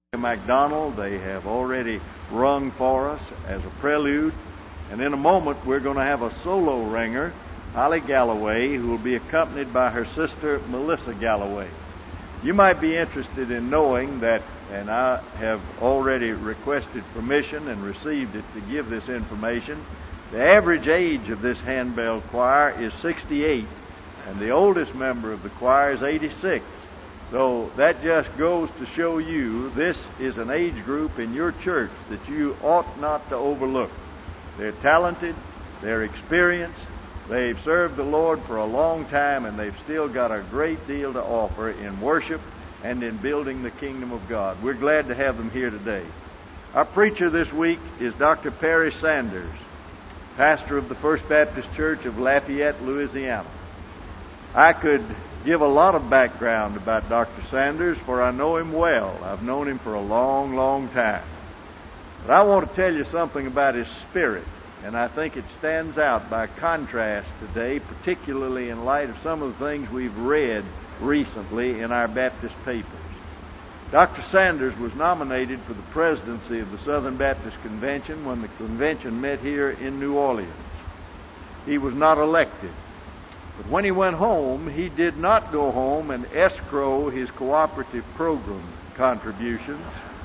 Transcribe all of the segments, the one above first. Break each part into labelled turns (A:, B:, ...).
A: MacDonald. They have already rung for us as a prelude. And in a moment, we're going to have a solo ringer, Holly Galloway, who will be accompanied by her sister, Melissa Galloway. You might be interested in knowing that, and I have already requested permission and received it to give this information, the average age of this handbell choir is 68, and the oldest member of the choir is 86. So that just goes to show you this is an age group in your church that you ought not to overlook. They're talented, they're experienced, they've served the Lord for a long time, and they've still got a great deal to offer in worship and in building the kingdom of God. We're glad to have them here today. Our preacher this week is Dr. Perry Sanders, pastor of the First Baptist Church of Lafayette, Louisiana. I could give a lot of background about Dr. Sanders, for I know him well. I've known him for a long, long time. But I want to tell you something about his spirit, and I think it stands out by contrast today, particularly in light of some of the things we've read recently in our Baptist papers. Dr. Sanders was nominated for the presidency of the Southern Baptist Convention when the convention met here in New Orleans. He was not elected. But when he went home, he did not go home and escrow his cooperative program contributions.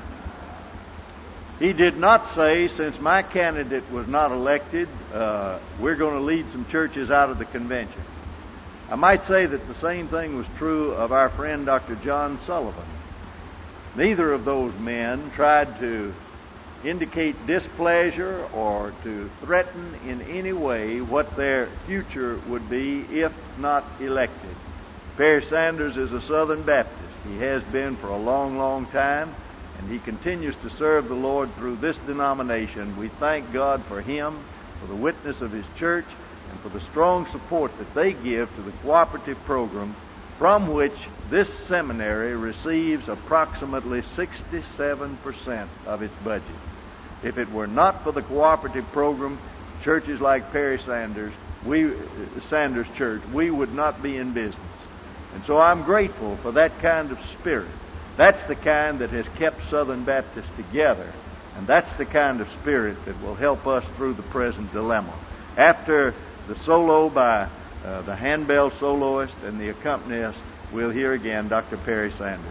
A: He did not say, since my candidate was not elected, we're going to lead some churches out of the convention. I might say that the same thing was true of our friend Dr. John Sullivan. Neither of those men tried to indicate displeasure or to threaten in any way what their future would be if not elected. Perry Sanders is a Southern Baptist. He has been for a long, long time, and he continues to serve the Lord through this denomination. We thank God for him, for the witness of his church, and for the strong support that they give to the cooperative program, from which this seminary receives approximately 67% of its budget. If it were not for the cooperative program, churches like Perry Sanders, Sanders Church, we would not be in business. And so I'm grateful for that kind of spirit. That's the kind that has kept Southern Baptists together, and that's the kind of spirit that will help us through the present dilemma. After the solo by the handbell soloist and the accompanist, we'll hear again Dr. Perry Sanders.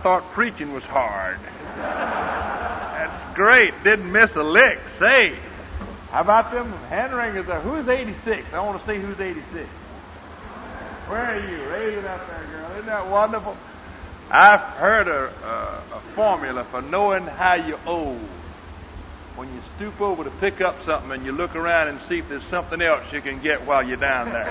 B: thought preaching was hard. That's great. Didn't miss a lick. Say, how about them hand wringers there? Who's 86? I want to see who's 86. Where are you? Raise it up there, girl. Isn't that wonderful? I've heard a formula for knowing how you're old. When you stoop over to pick up something and you look around and see if there's something else you can get while you're down there.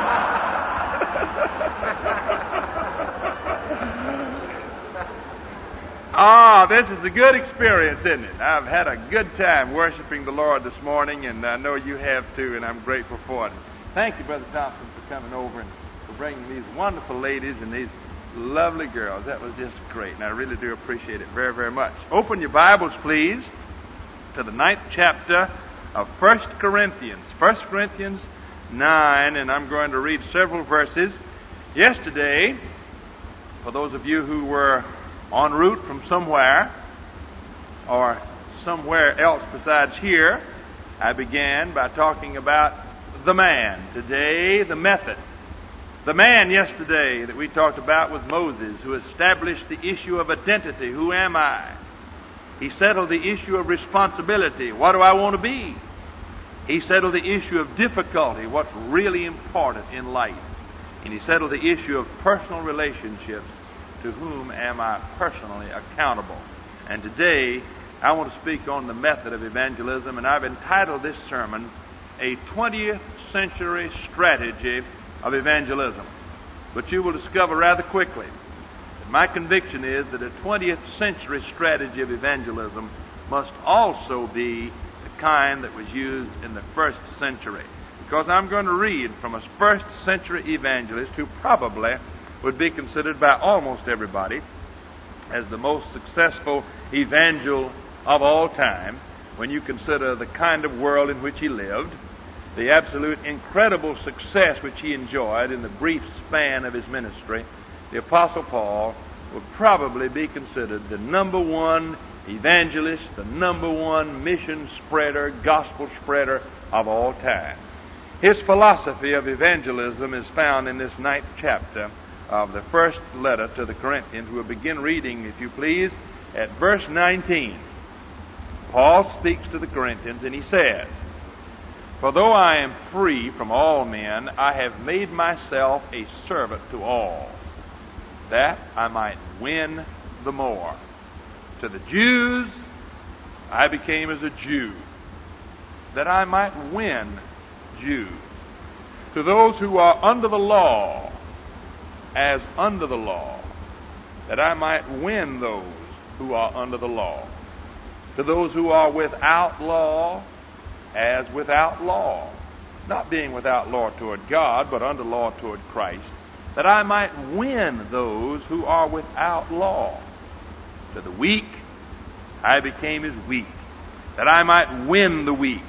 B: This is a good experience, isn't it? I've had a good time worshiping the Lord this morning, and I know you have too, and I'm grateful for it. Thank you, Brother Thompson, for coming over and for bringing these wonderful ladies and these lovely girls. That was just great, and I really do appreciate it very, very much. Open your Bibles, please, to the 9th chapter of 1 Corinthians. 1 Corinthians 9, and I'm going to read several verses. Yesterday, for those of you who were en route from somewhere or somewhere else besides here, I began by talking about the man. Today, the method. The man yesterday that we talked about was Moses, who established the issue of identity. Who am I? He settled the issue of responsibility. What do I want to be? He settled the issue of difficulty. What's really important in life? And he settled the issue of personal relationships. To whom am I personally accountable? And today, I want to speak on the method of evangelism, and I've entitled this sermon, A 20th Century Strategy of Evangelism. But you will discover rather quickly that my conviction is that a 20th century strategy of evangelism must also be the kind that was used in the first century. Because I'm going to read from a first century evangelist who probably would be considered by almost everybody as the most successful evangel of all time when you consider the kind of world in which he lived, the absolute incredible success which he enjoyed in the brief span of his ministry. The Apostle Paul would probably be considered the number one evangelist, the number one mission spreader, gospel spreader of all time. His philosophy of evangelism is found in this 9th chapter of the first letter to the Corinthians. We'll begin reading, if you please, at verse 19. Paul speaks to the Corinthians, and he says, "For though I am free from all men, I have made myself a servant to all, that I might win the more. To the Jews I became as a Jew, that I might win Jews. To those who are under the law, as under the law, that I might win those who are under the law. To those who are without law, as without law, not being without law toward God, but under law toward Christ, that I might win those who are without law. To the weak I became as weak, that I might win the weak.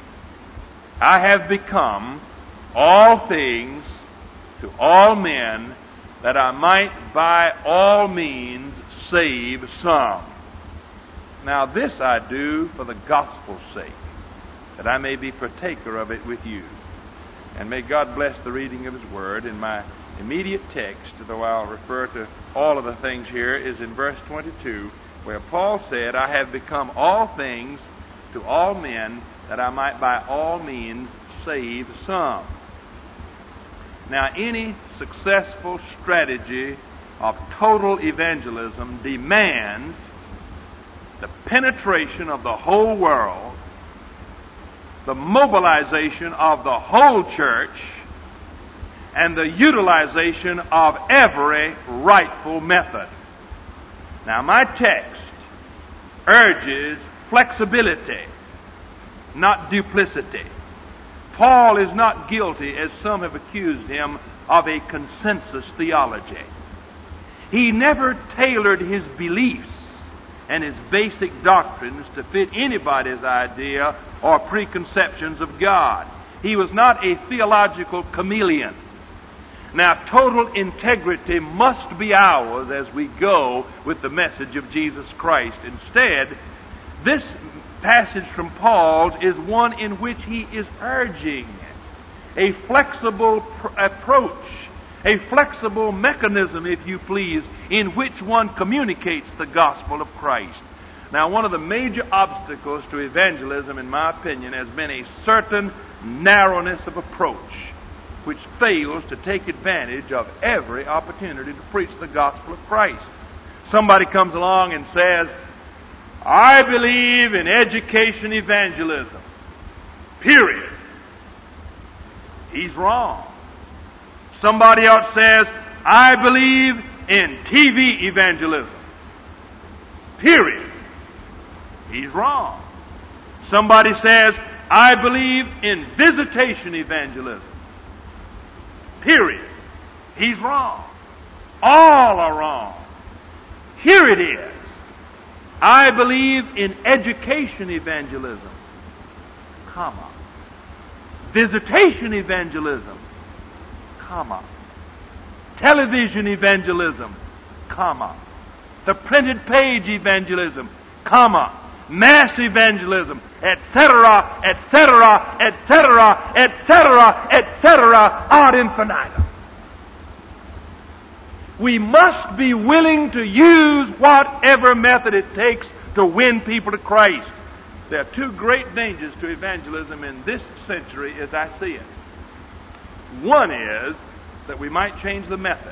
B: I have become all things to all men, that I might by all means save some. Now this I do for the gospel's sake, that I may be partaker of it with you. And may God bless the reading of His Word. In my immediate text, though I'll refer to all of the things here, is in verse 22, where Paul said, I have become all things to all men, that I might by all means save some. Now, any successful strategy of total evangelism demands the penetration of the whole world, the mobilization of the whole church, and the utilization of every rightful method. Now, my text urges flexibility, not duplicity. Paul is not guilty, as some have accused him, of a consensus theology. He never tailored his beliefs and his basic doctrines to fit anybody's idea or preconceptions of God. He was not a theological chameleon. Now, total integrity must be ours as we go with the message of Jesus Christ. Instead, this passage from Paul's is one in which he is urging a flexible approach a flexible mechanism, if you please, in which one communicates the gospel of Christ. Now, one of the major obstacles to evangelism, in my opinion, has been a certain narrowness of approach, which fails to take advantage of every opportunity to preach the gospel of Christ. Somebody comes along and says, I believe in education evangelism. Period. He's wrong. Somebody else says, I believe in TV evangelism. Period. He's wrong. Somebody says, I believe in visitation evangelism. Period. He's wrong. All are wrong. Here it is. I believe in education evangelism, comma. Visitation evangelism, comma. Television evangelism, comma. The printed page evangelism, comma. Mass evangelism, etc., etc., etc., etc., etc., ad infinitum. We must be willing to use whatever method it takes to win people to Christ. There are two great dangers to evangelism in this century as I see it. One is that we might change the method.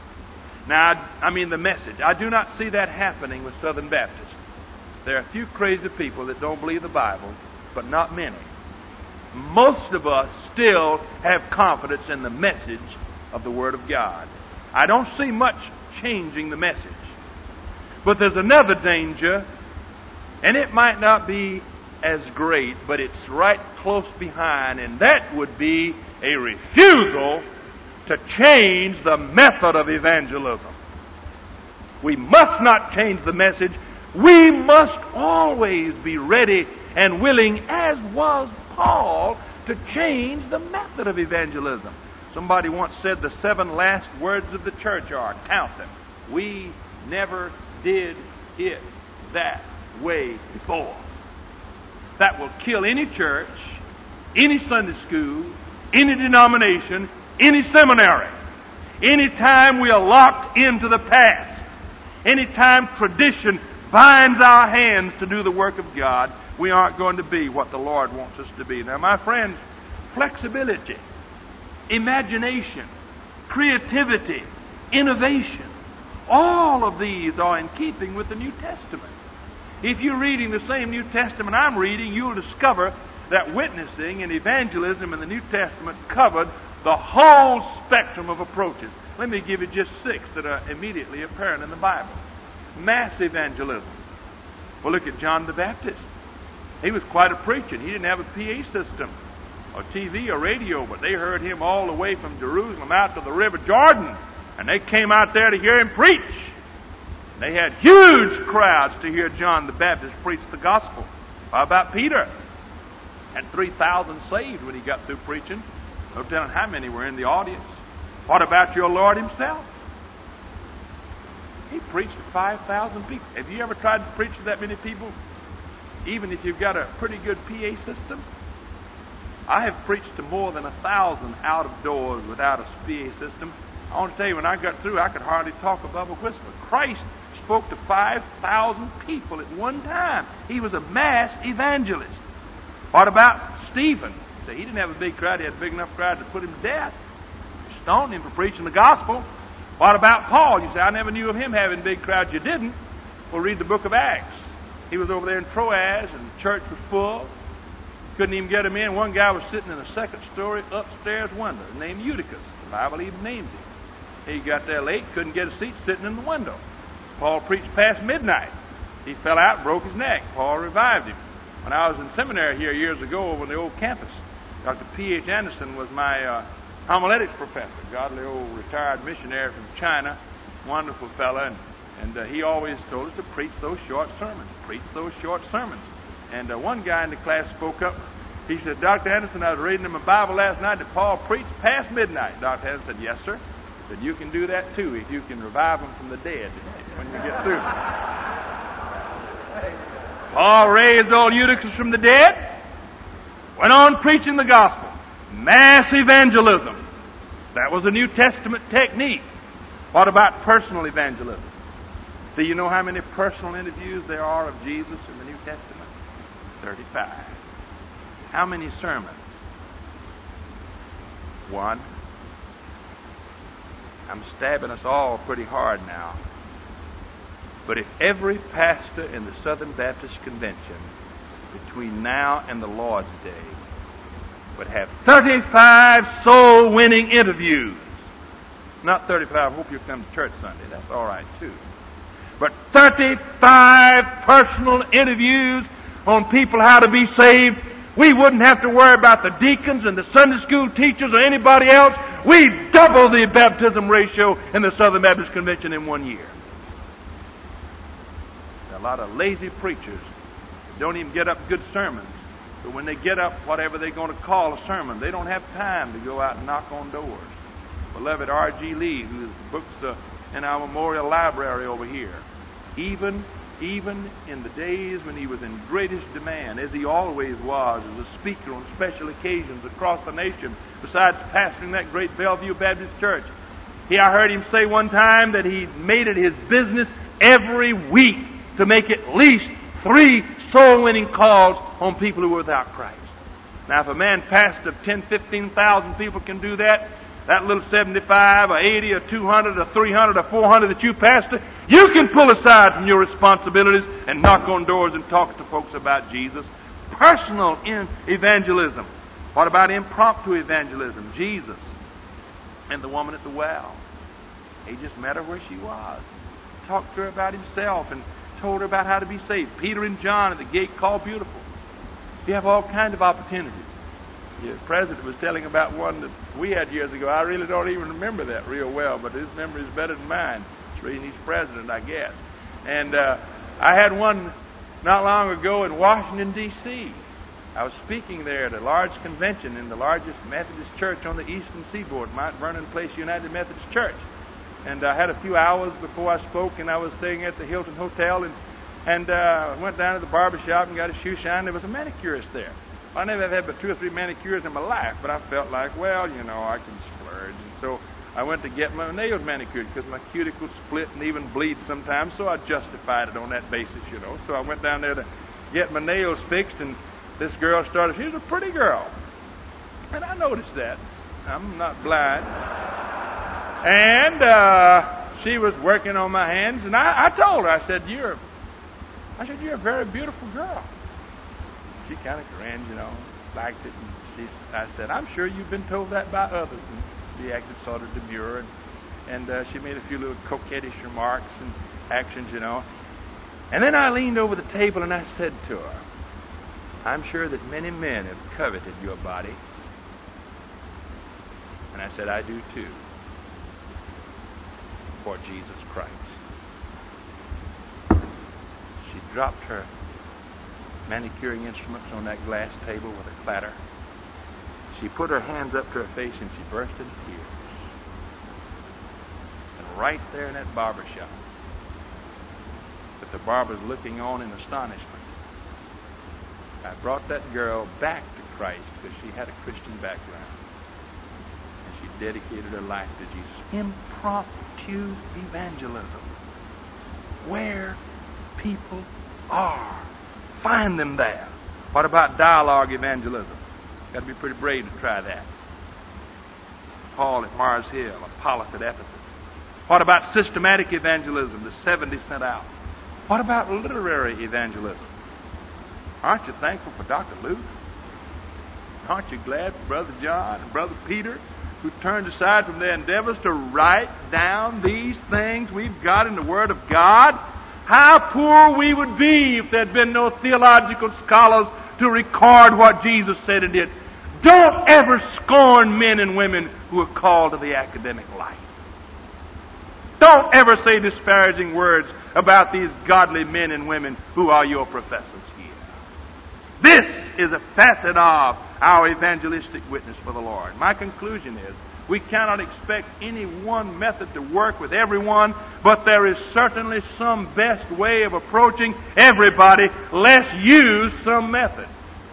B: Now, the message. I do not see that happening with Southern Baptists. There are a few crazy people that don't believe the Bible, but not many. Most of us still have confidence in the message of the Word of God. I don't see much changing the message. But there's another danger, and it might not be as great, but it's right close behind, and that would be a refusal to change the method of evangelism. We must not change the message. We must always be ready and willing, as was Paul, to change the method of evangelism. Somebody once said the 7 last words of the church are, count them, we never did it that way before. That will kill any church, any Sunday school, any denomination, any seminary. Anytime we are locked into the past, anytime tradition binds our hands to do the work of God, we aren't going to be what the Lord wants us to be. Now, my friends, flexibility, imagination, creativity, innovation, all of these are in keeping with the New Testament. If you're reading the same New Testament I'm reading, you'll discover that witnessing and evangelism in the New Testament covered the whole spectrum of approaches. Let me give you just 6 that are immediately apparent in the Bible. Mass evangelism. Well, look at John the Baptist. He was quite a preacher. He didn't have a PA system or TV or radio, but they heard him all the way from Jerusalem out to the River Jordan, and they came out there to hear him preach. They had huge crowds to hear John the Baptist preach the gospel. How about Peter? And 3,000 saved when he got through preaching. No telling how many were in the audience. What about your Lord himself? He preached to 5,000 people. Have you ever tried to preach to that many people? Even if you've got a pretty good PA system? I have preached to more than 1,000 out of doors without a PA system. I want to tell you, when I got through, I could hardly talk above a whisper. Christ spoke to 5,000 people at one time. He was a mass evangelist. What about Stephen? So he didn't have a big crowd. He had a big enough crowd to put him to death. Stoned him for preaching the gospel. What about Paul? You say, I never knew of him having big crowds. You didn't. Well, read the book of Acts. He was over there in Troas, and the church was full. Couldn't even get him in. One guy was sitting in a second-story upstairs window named Eutychus. The Bible even named him. He got there late, couldn't get a seat, sitting in the window. Paul preached past midnight. He fell out and broke his neck. Paul revived him. When I was in seminary here years ago over on the old campus, Dr. P.H. Anderson was my homiletics professor, godly old retired missionary from China, wonderful fella, and he always told us to preach those short sermons, And one guy in the class spoke up. He said, Dr. Anderson, I was reading in my Bible last night that Paul preached past midnight. Dr. Anderson said, yes, sir. He said, you can do that too if you can revive them from the dead when you get through. Paul raised old Eutychus from the dead, went on preaching the gospel. Mass evangelism. That was a New Testament technique. What about personal evangelism? Do you know how many personal interviews there are of Jesus in the New Testament? 35. How many sermons? 1. I'm stabbing us all pretty hard now. But if every pastor in the Southern Baptist Convention between now and the Lord's Day would have 35 soul-winning interviews, not 35, I hope you'll come to church Sunday, that's all right too, but 35 personal interviews on people how to be saved, we wouldn't have to worry about the deacons and the Sunday school teachers or anybody else. We double the baptism ratio in the Southern Baptist Convention in 1 year. There are a lot of lazy preachers that don't even get up good sermons. But when they get up, whatever they're going to call a sermon, they don't have time to go out and knock on doors. Beloved R.G. Lee, whose books in our memorial library over here, even in the days when he was in greatest demand, as he always was, as a speaker on special occasions across the nation, besides pastoring that great Bellevue Baptist Church, I heard him say one time that he made it his business every week to make at least 3 soul-winning calls on people who were without Christ. Now, if a man pastor of 10, 15,000 people can do that, that little 75 or 80 or 200 or 300 or 400 that you pastor, you can pull aside from your responsibilities and knock on doors and talk to folks about Jesus. Personal evangelism. What about impromptu evangelism? Jesus and the woman at the well. He just met her where she was. Talked to her about himself and told her about how to be saved. Peter and John at the gate called Beautiful. You have all kinds of opportunities. The president was telling about one that we had years ago. I really don't even remember that real well, but his memory is better than mine. It's the reason he's president, I guess. And I had one not long ago in Washington, D.C. I was speaking there at a large convention in the largest Methodist church on the eastern seaboard, Mount Vernon Place United Methodist Church. And I had a few hours before I spoke, and I was staying at the Hilton Hotel, and went down to the barber shop and got a shoe shine. There was a manicurist there. I never had but 2 or 3 manicures in my life, but I felt like, well, I can splurge. And so I went to get my nails manicured because my cuticles split and even bleed sometimes, so I justified it on that basis, So I went down there to get my nails fixed, and this girl started. She was a pretty girl. And I noticed that. I'm not blind. And she was working on my hands, and I told her, I said, you're a very beautiful girl. She kind of grinned, liked it. And I said, I'm sure you've been told that by others. And she acted sort of demure, and she made a few little coquettish remarks and actions, And then I leaned over the table and I said to her, I'm sure that many men have coveted your body. And I said, I do too, for Jesus Christ. She dropped her manicuring instruments on that glass table with a clatter. She put her hands up to her face and she burst into tears. And right there in that barber shop, with the barbers looking on in astonishment, I brought that girl back to Christ because she had a Christian background. And she dedicated her life to Jesus. Impromptu evangelism. Where people are. Find them there. What about dialogue evangelism? Got to be pretty brave to try that. Paul at Mars Hill, Apollos at Ephesus. What about systematic evangelism? The 70 sent out. What about literary evangelism? Aren't you thankful for Dr. Luke? Aren't you glad for Brother John and Brother Peter, who turned aside from their endeavors to write down these things we've got in the Word of God? How poor we would be if there had been no theological scholars to record what Jesus said and did. Don't ever scorn men and women who are called to the academic life. Don't ever say disparaging words about these godly men and women who are your professors here. This is a facet of our evangelistic witness for the Lord. My conclusion is, we cannot expect any one method to work with everyone, but there is certainly some best way of approaching everybody. Let's use some method.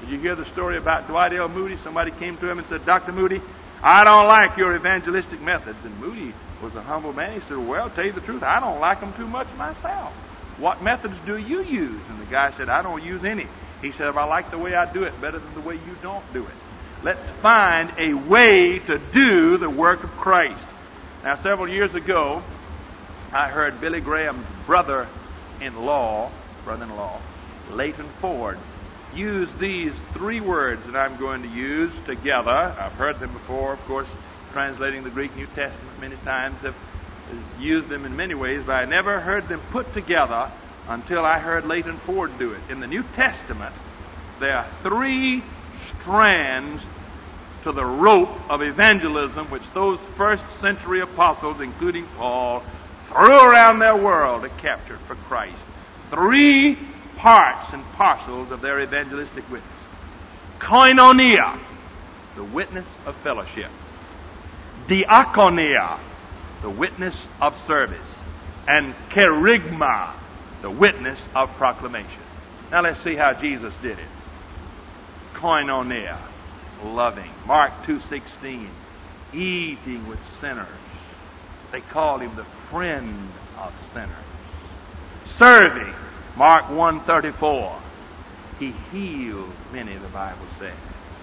B: Did you hear the story about Dwight L. Moody? Somebody came to him and said, Dr. Moody, I don't like your evangelistic methods. And Moody was a humble man. He said, well, tell you the truth, I don't like them too much myself. What methods do you use? And the guy said, I don't use any. He said, if I like the way I do it better than the way you don't do it. Let's find a way to do the work of Christ. Now, several years ago, I heard Billy Graham's brother-in-law, Leighton Ford, use these three words that I'm going to use together. I've heard them before, of course, translating the Greek New Testament many times. I've used them in many ways, but I never heard them put together until I heard Leighton Ford do it. In the New Testament, there are three strands to the rope of evangelism which those first century apostles, including Paul, threw around their world to capture for Christ. Three parts and parcels of their evangelistic witness. Koinonia, the witness of fellowship. Diakonia, the witness of service. And kerygma, the witness of proclamation. Now let's see how Jesus did it. Koinonia, loving. Mark 2:16, eating with sinners. They called him the friend of sinners. Serving. Mark 1:34, he healed many, the Bible says.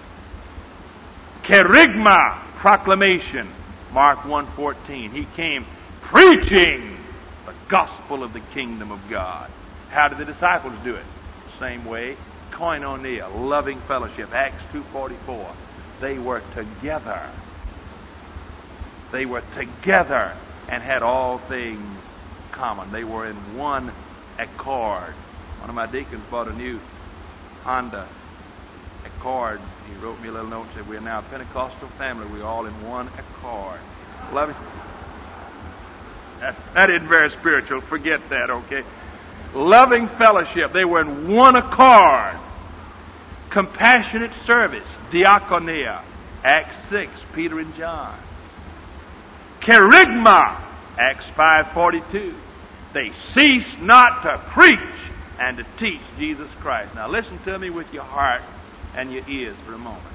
B: Kerygma, proclamation. Mark 1:14, he came preaching the gospel of the kingdom of God. How did the disciples do it? Same way. Koinonia, loving fellowship. Acts 2:44, they were together. They were together and had all things common. They were in one accord. One of my deacons bought a new Honda Accord. He wrote me a little note and said, we're now a Pentecostal family. We're all in one accord. Love it. That isn't very spiritual. Forget that, okay? Loving fellowship. They were in one accord. Compassionate service. Diakonia. Acts 6, Peter and John. Kerygma. Acts 5:42. They ceased not to preach and to teach Jesus Christ. Now listen to me with your heart and your ears for a moment.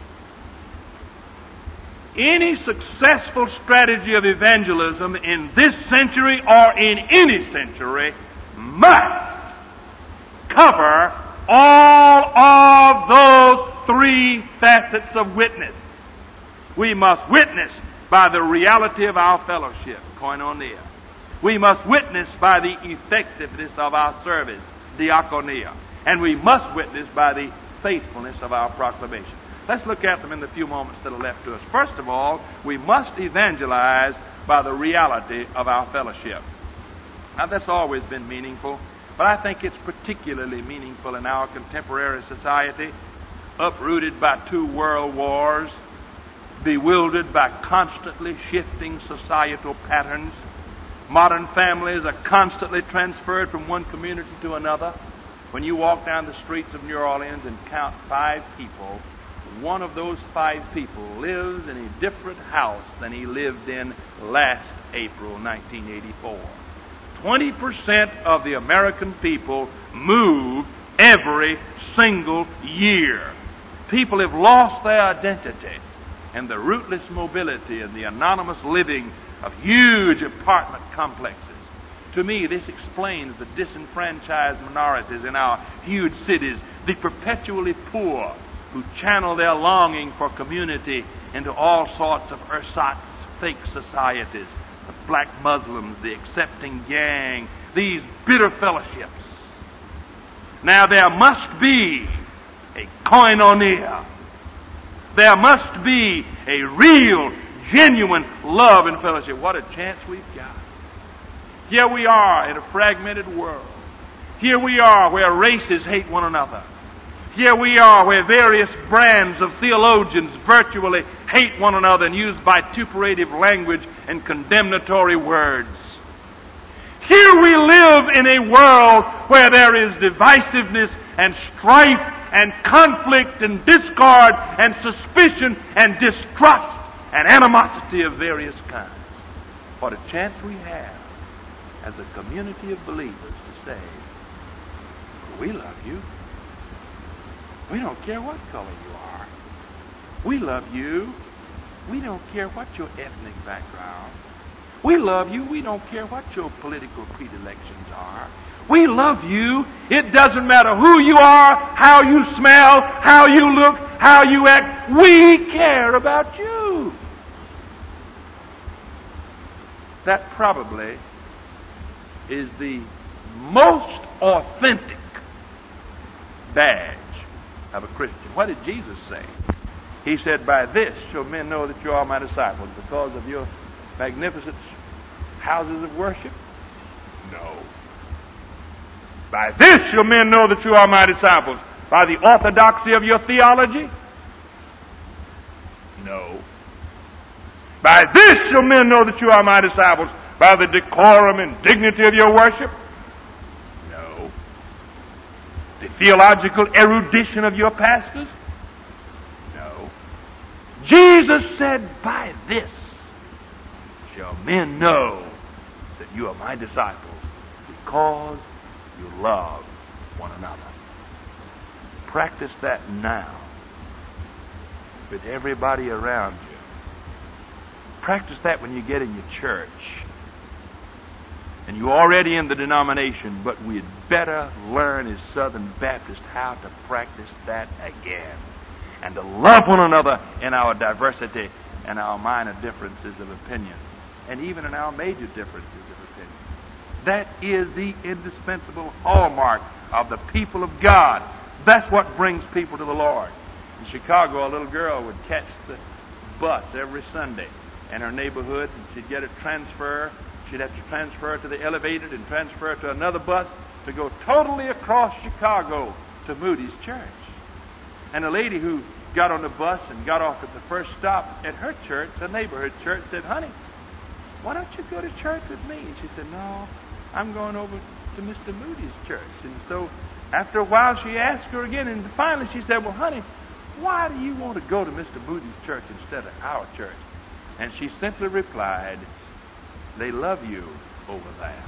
B: Any successful strategy of evangelism in this century or in any century must cover all of those three facets of witness. We must witness by the reality of our fellowship, koinonia. We must witness by the effectiveness of our service, diakonia. And we must witness by the faithfulness of our proclamation. Let's look at them in the few moments that are left to us. First of all, we must evangelize by the reality of our fellowship. Now, that's always been meaningful, but I think it's particularly meaningful in our contemporary society, uprooted by 2 world wars, bewildered by constantly shifting societal patterns. Modern families are constantly transferred from one community to another. When you walk down the streets of New Orleans and count 5 people, one of those 5 people lives in a different house than he lived in last April 1984. 20% of the American people move every single year. People have lost their identity, and the rootless mobility and the anonymous living of huge apartment complexes. To me, this explains the disenfranchised minorities in our huge cities, the perpetually poor who channel their longing for community into all sorts of ersatz fake societies, the black Muslims, the accepting gang, these bitter fellowships. Now there must be a koinonia. There must be a real, genuine love and fellowship. What a chance we've got. Here we are in a fragmented world. Here we are where races hate one another. Here we are where various brands of theologians virtually hate one another and use vituperative language and condemnatory words. Here we live in a world where there is divisiveness and strife and conflict and discord and suspicion and distrust and animosity of various kinds. What a chance we have as a community of believers to say, we love you. We don't care what color you are. We love you. We don't care what your ethnic background. We love you. We don't care what your political predilections are. We love you. It doesn't matter who you are, how you smell, how you look, how you act. We care about you. That probably is the most authentic badge of a Christian. What did Jesus say? He said, by this shall men know that you are my disciples, because of your magnificent houses of worship? No. By this shall men know that you are my disciples, by the orthodoxy of your theology? No. By this shall men know that you are my disciples, by the decorum and dignity of your worship? No. The theological erudition of your pastors? No. Jesus said, by this shall men know that you are my disciples, because you love one another. Practice that now with everybody around you. Practice that when you get in your church. And you're already in the denomination, but we'd better learn as Southern Baptists how to practice that again. And to love one another in our diversity and our minor differences of opinion, and even in our major differences of opinion. That is the indispensable hallmark of the people of God. That's what brings people to the Lord. In Chicago, a little girl would catch the bus every Sunday in her neighborhood, and she'd get a transfer. She'd have to transfer to the elevated and transfer to another bus to go totally across Chicago to Moody's church. And a lady who got on the bus and got off at the first stop at her church, a neighborhood church, said, honey, why don't you go to church with me? And she said, no, I'm going over to Mr. Moody's church. And so after a while she asked her again, and finally she said, well, honey, why do you want to go to Mr. Moody's church instead of our church? And she simply replied, they love you over there.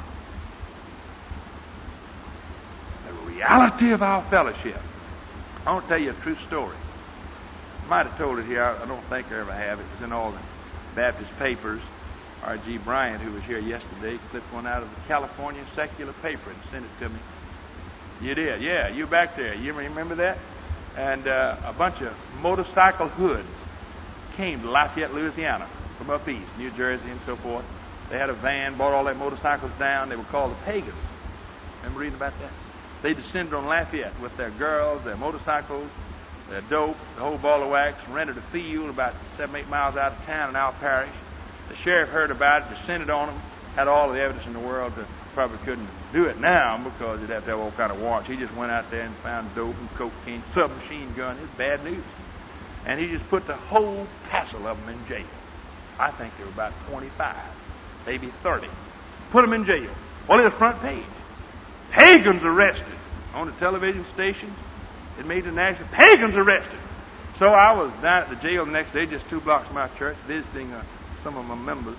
B: The reality of our fellowship. I want to tell you a true story. I might have told it here. I don't think I ever have. It was in all the Baptist papers. R.G. Bryant, who was here yesterday, clipped one out of the California secular paper and sent it to me. You did? Yeah, you back there. You remember that? And a bunch of motorcycle hoods came to Lafayette, Louisiana, from up east, New Jersey and so forth. They had a van, brought all their motorcycles down. They were called the Pagans. Remember reading about that? They descended on Lafayette with their girls, their motorcycles, their dope, the whole ball of wax, rented a field about 7-8 miles out of town in our parish. The sheriff heard about it, descended on them, had all of the evidence in the world. That probably couldn't do it now because he'd have to have all kind of warrants. He just went out there and found dope and cocaine, submachine gun. It's bad news. And he just put the whole passel of them in jail. I think there were about 25, maybe 30. Put them in jail. Well, it was front page. Pagans arrested on the television stations. It made the national. Pagans arrested. So I was down at the jail the next day, just 2 blocks from our church, visiting some of my members.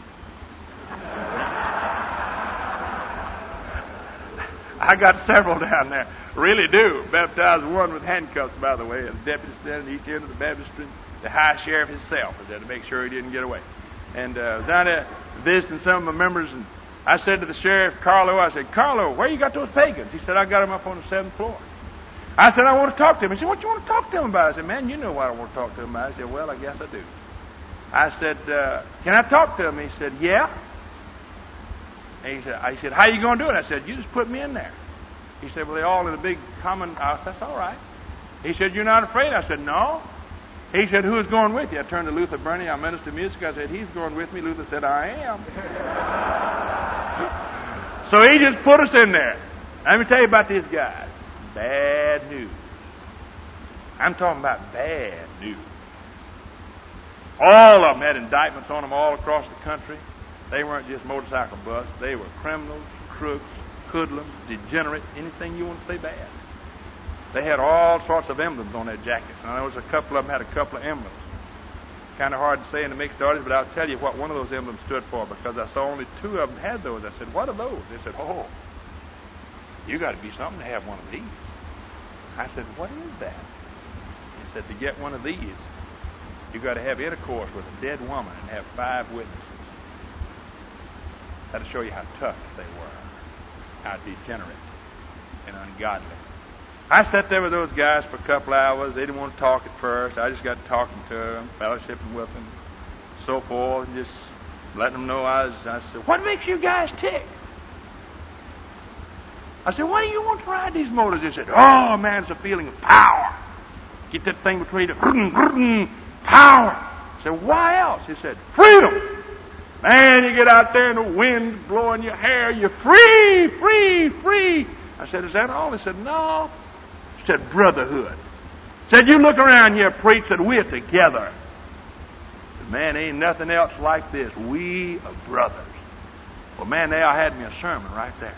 B: I got several down there. Really do. Baptized one with handcuffs, by the way. A deputy standing at each end of the baptistry. The high sheriff himself was there to make sure he didn't get away. And I was down there visiting some of my members, and I said to the sheriff, Carlo, I said, Carlo, where you got those pagans? He said, I got them up on the 7th floor. I said, I want to talk to him. He said, what do you want to talk to him about? I said, man, you know what I want to talk to him about. I said, well, I guess I do. I said, can I talk to him? He said, yeah. And he said, how you going to do it? I said, you just put me in there. He said, well, they're all in a big common house. That's all right. He said, you're not afraid? I said, no. He said, who's going with you? I turned to Luther Burney, our minister of music. I said, he's going with me. Luther said, I am. So he just put us in there. Let me tell you about these guys. Bad news. I'm talking about bad news. All of them had indictments on them all across the country. They weren't just motorcycle busts. They were criminals, crooks, hoodlums, degenerates, anything you want to say bad. They had all sorts of emblems on their jackets. And there was a couple of them had a couple of emblems. Kind of hard to say in the mixed audience, but I'll tell you what one of those emblems stood for, because I saw only 2 of them had those. I said, what are those? They said, oh, you got to be something to have one of these. I said, what is that? said, to get one of these, you've got to have intercourse with a dead woman and have 5 witnesses. That'll show you how tough they were, how degenerate and ungodly. I sat there with those guys for a couple hours. They didn't want to talk at first. I just got talking to them, fellowshipping with them, so forth, and just letting them know I said, what makes you guys tick? I said, why do you want to ride these motors? They said, oh, man, it's a feeling of power. Get that thing between the power. I said, why else? He said, freedom. Man, you get out there and the wind's blowing your hair. You're free, free, free. I said, is that all? He said, no. He said, brotherhood. He said, you look around here, preach, that we're together. Said, man, ain't nothing else like this. We are brothers. Well, man, they all had me a sermon right there.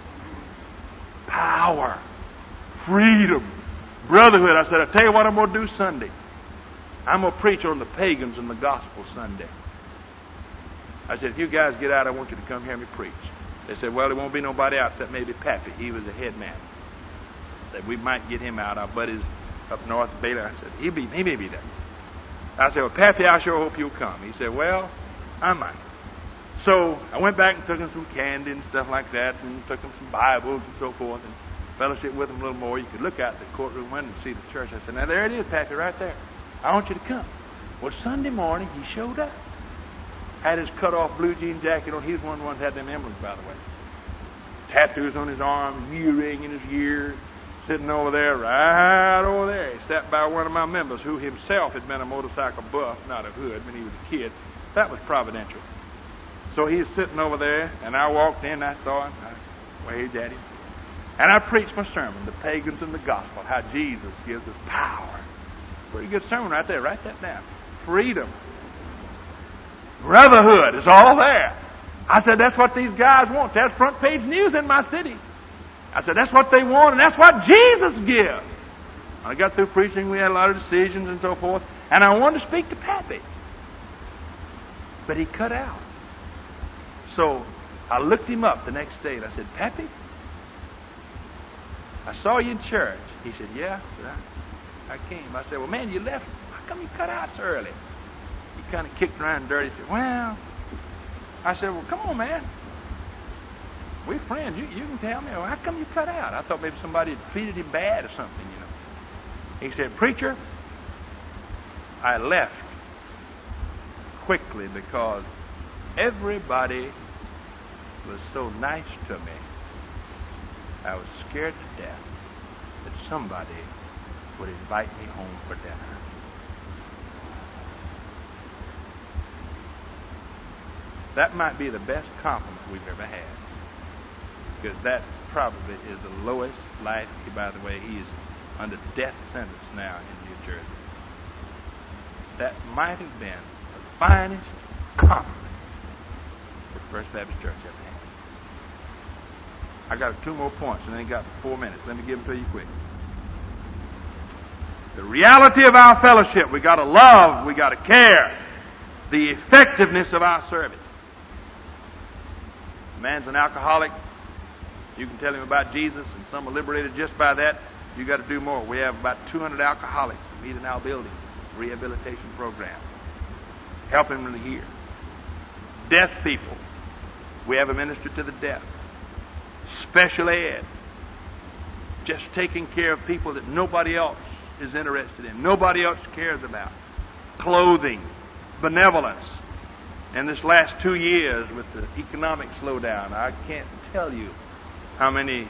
B: Power, freedom, brotherhood. I said, I tell you what I'm going to do Sunday. I'm going to preach on the pagans and the gospel Sunday. I said, if you guys get out, I want you to come hear me preach. They said, well, there won't be nobody out except maybe Pappy. He was the head man. Said, we might get him out. Our buddies up north of Baylor. I said, he may be there. I said, well, Pappy, I sure hope you'll come. He said, well, I might. So I went back and took him some candy and stuff like that, and took him some Bibles and so forth, and fellowship with him a little more. You could look out the courtroom window and see the church. I said, now there it is, Pappy, right there. I want you to come. Well, Sunday morning, he showed up. Had his cut-off blue jean jacket on. He was one of the ones that had them emblems, by the way. Tattoos on his arm, earring in his ear, sitting over there, right over there. He sat by one of my members who himself had been a motorcycle buff, not a hood, when he was a kid. That was providential. So he was sitting over there, and I walked in, I saw him, I waved at him. And I preached my sermon, The Pagans and the Gospel, how Jesus gives us power. Pretty good sermon right there. Write that down. Freedom. Brotherhood is all there. I said, that's what these guys want. That's front page news in my city. I said, that's what they want, and that's what Jesus gives. I got through preaching. We had a lot of decisions and so forth. And I wanted to speak to Pappy. But he cut out. So I looked him up the next day, and I said, Pappy, I saw you in church. He said, yeah. I came. I said, well, man, you left. How come you cut out so early? He kind of kicked around dirty. He said, well, I said, well, come on, man. We're friends. You can tell me. Well, how come you cut out? I thought maybe somebody had treated him bad or something, you know. He said, preacher, I left quickly because everybody was so nice to me. I was scared to death that somebody would invite me home for dinner. That might be the best compliment we've ever had, because that probably is the lowest life. By the way, he is under death sentence now in New Jersey. That might have been the finest compliment that First Baptist Church ever had. I got 2 more points, and then got 4 minutes. Let me give them to you quick. The reality of our fellowship. We got to love. We got to care. The effectiveness of our service. A man's an alcoholic. You can tell him about Jesus, and some are liberated just by that. You got to do more. We have about 200 alcoholics who meet in our building. Rehabilitation program. Helping them to hear. Deaf people. We have a minister to the deaf. Special ed. Just taking care of people that nobody else is interested in. Nobody else cares about. Clothing. Benevolence. And this last 2 years with the economic slowdown, I can't tell you how many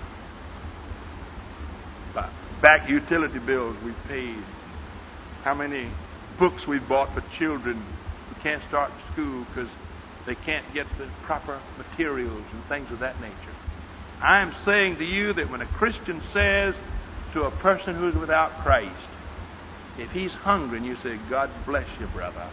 B: back utility bills we've paid. How many books we've bought for children who can't start school because they can't get the proper materials and things of that nature. I am saying to you that when a Christian says to a person who's without Christ, if he's hungry and you say, God bless you, brother,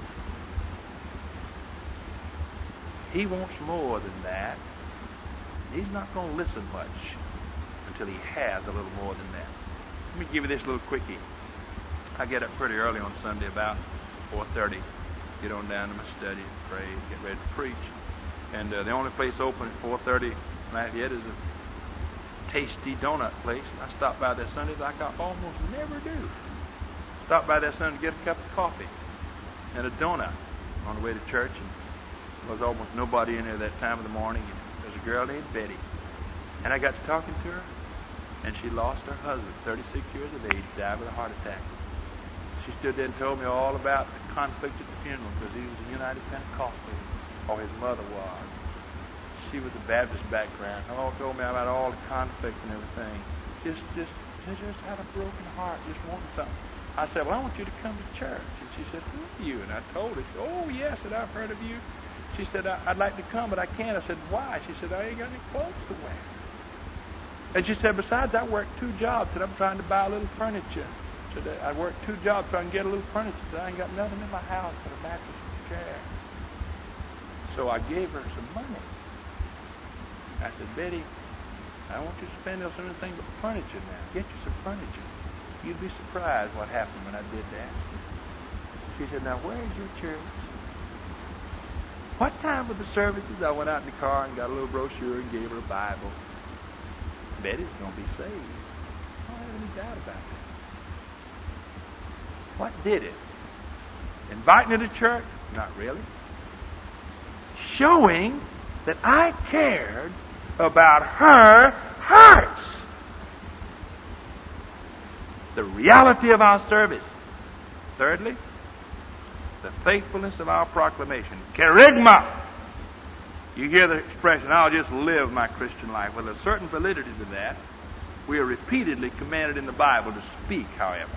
B: he wants more than that. He's not going to listen much until he has a little more than that. Let me give you this little quickie. I get up pretty early on Sunday, about 4:30. Get on down to my study, pray, get ready to preach. And the only place open at 4:30 right yet is a tasty donut place. I stop by there Sundays like I almost never do. stopped by there Sunday to get a cup of coffee and a donut on the way to church, and there was almost nobody in there that time of the morning. And there was a girl named Betty, and I got to talking to her, and she lost her husband, 36 years of age, died with a heart attack. She stood there and told me all about the conflict at the funeral, because he was a United Pentecostal, or his mother was. She was a Baptist background. All told me about all the conflict and everything. Just had a broken heart, just wanted something. I said, well, I want you to come to church. And she said, who are you? And I told her. She said, oh, yes, and I've heard of you. She said, I'd like to come, but I can't. I said, why? She said, I ain't got any clothes to wear. And she said, besides, I work 2 jobs, and I'm trying to buy a little furniture. She said, I work 2 jobs so I can get a little furniture. She said, I ain't got nothing in my house but a mattress and a chair. So I gave her some money. I said, Betty, I don't want you to spend on anything but furniture now. Get you some furniture. You'd be surprised what happened when I did that. She said, now where's your church? What time were the services? I went out in the car and got a little brochure and gave her a Bible. Betty's going to be saved. I don't have any doubt about that. What did it? Inviting her to church? Not really. Showing that I cared about her hurts. The reality of our service. Thirdly, the faithfulness of our proclamation. Kerygma. You hear the expression, I'll just live my Christian life. Well, there's a certain validity to that. We are repeatedly commanded in the Bible to speak, however.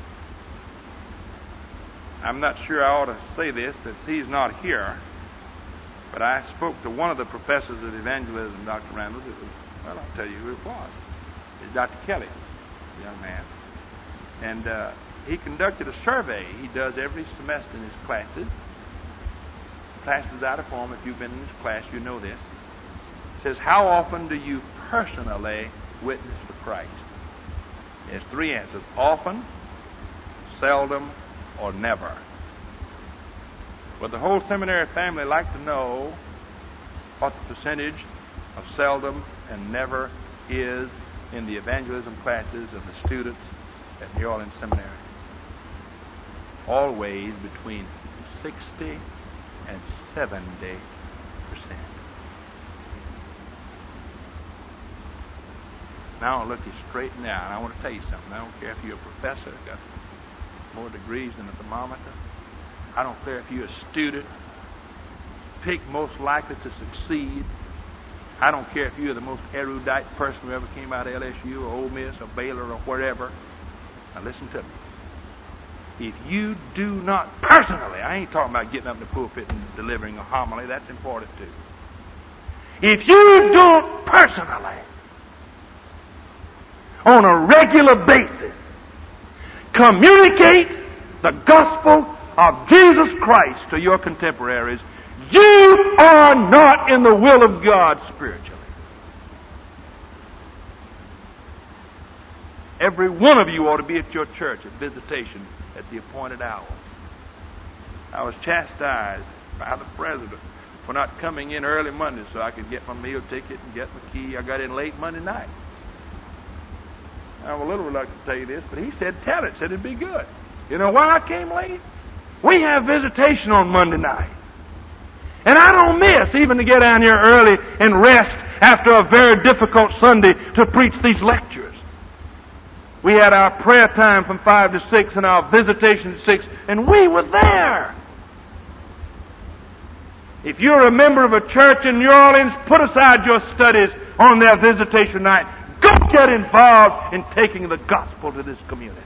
B: I'm not sure I ought to say this, that he's not here. But I spoke to one of the professors of evangelism, Dr. Randall. Well, I'll tell you who it was. It's Dr. Kelly, a young man. And he conducted a survey he does every semester in his classes. The class is out of form. If you've been in this class, you know this. It says, how often do you personally witness for Christ? There's 3 answers. Often, seldom, or never. Would the whole seminary family like to know what the percentage of seldom and never is in the evangelism classes of the students at New Orleans Seminary? Always between 60 and 70%. Now I'll look you straight in the eye, and I want to tell you something. I don't care if you're a professor, got more degrees than a thermometer. I don't care if you're a student, picked most likely to succeed. I don't care if you're the most erudite person who ever came out of LSU or Ole Miss or Baylor or wherever. Now listen to me. If you do not personally, I ain't talking about getting up in the pulpit and delivering a homily, that's important too. If you don't personally, on a regular basis, communicate the gospel of Jesus Christ to your contemporaries, you are not in the will of God spiritually. Every one of you ought to be at your church at visitation at the appointed hour. I was chastised by the president for not coming in early Monday so I could get my meal ticket and get my key. I got in late Monday night. I'm a little reluctant to tell you this, but he said, tell it. Said it'd be good. You know why I came late? We have visitation on Monday night. And I don't miss even to get down here early and rest after a very difficult Sunday to preach these lectures. We had our prayer time from 5 to 6 and our visitation at 6, and we were there. If you're a member of a church in New Orleans, put aside your studies on their visitation night. Go get involved in taking the gospel to this community.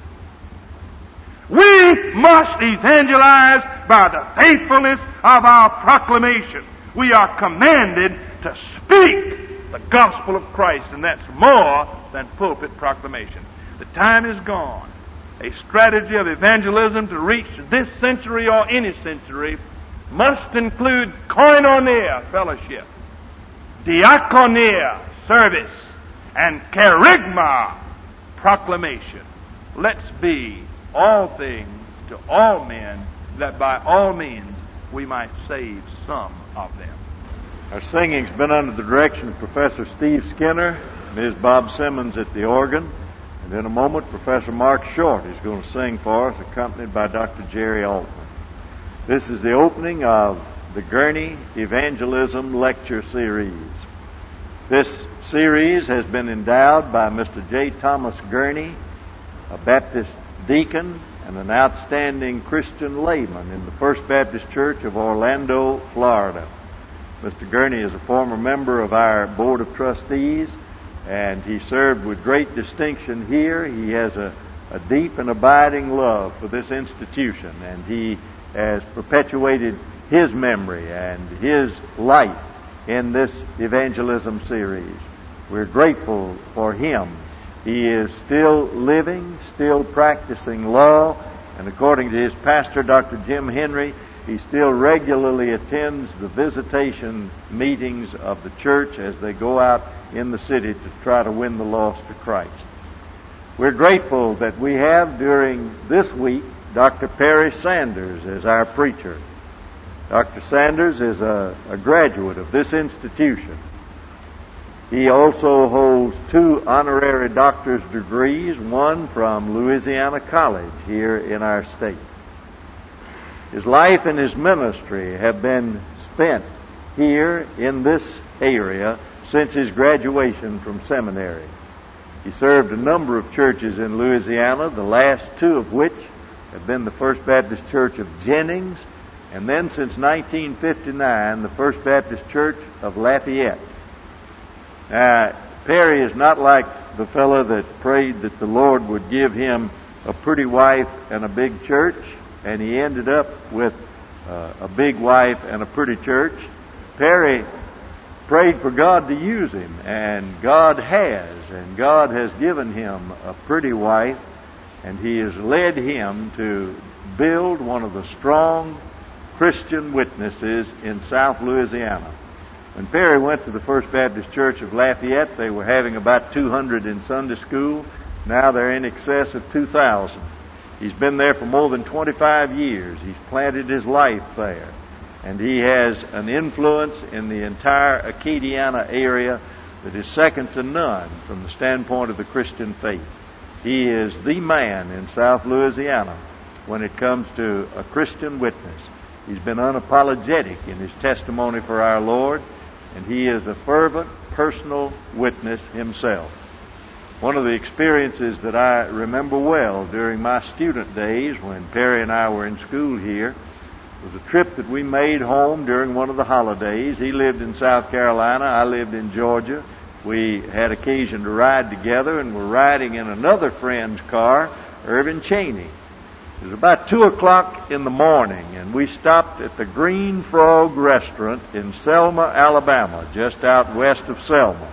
B: We must evangelize by the faithfulness of our proclamation. We are commanded to speak the gospel of Christ, and that's more than pulpit proclamation. The time is gone. A strategy of evangelism to reach this century or any century must include koinonia, fellowship, diakonia, service, and kerygma, proclamation. Let's be all things to all men, that by all means we might save some of them.
A: Our singing's been under the direction of Professor Steve Skinner, Ms. Bob Simmons at the organ, And in a moment, Professor Mark Short is going to sing for us, accompanied by Dr. Jerry Altman. This is the opening of the Gurney Evangelism Lecture Series. This series has been endowed by Mr. J. Thomas Gurney, a Baptist deacon and an outstanding Christian layman in the First Baptist Church of Orlando, Florida. Mr. Gurney is a former member of our Board of Trustees, and he served with great distinction here. He has a deep and abiding love for this institution, and he has perpetuated his memory and his life in this evangelism series. We're grateful for him. He is still living, still practicing law, and according to his pastor, Dr. Jim Henry, he still regularly attends the visitation meetings of the church as they go out in the city to try to win the lost to Christ. We're grateful that we have during this week Dr. Perry Sanders as our preacher. Dr. Sanders is a graduate of this institution. He also holds 2 honorary doctor's degrees, one from Louisiana College here in our state. His life and his ministry have been spent here in this area since his graduation from seminary. He served a number of churches in Louisiana, the last 2 of which have been the First Baptist Church of Jennings, and then since 1959, the First Baptist Church of Lafayette. Now, Perry is not like the fellow that prayed that the Lord would give him a pretty wife and a big church, and he ended up with a big wife and a pretty church. Perry prayed for God to use him, and God has given him a pretty wife, and He has led him to build one of the strong Christian witnesses in South Louisiana. When Perry went to the First Baptist Church of Lafayette, they were having about 200 in Sunday school. Now they're in excess of 2,000. He's been there for more than 25 years. He's planted his life there. And he has an influence in the entire Acadiana area that is second to none from the standpoint of the Christian faith. He is the man in South Louisiana when it comes to a Christian witness. He's been unapologetic in his testimony for our Lord, and he is a fervent, personal witness himself. One of the experiences that I remember well during my student days when Perry and I were in school here was a trip that we made home during one of the holidays. He lived in South Carolina, I lived in Georgia. We had occasion to ride together, and were riding in another friend's car, Irvin Cheney. It was about 2 o'clock in the morning, and we stopped at the Green Frog Restaurant in Selma, Alabama, just out west of Selma.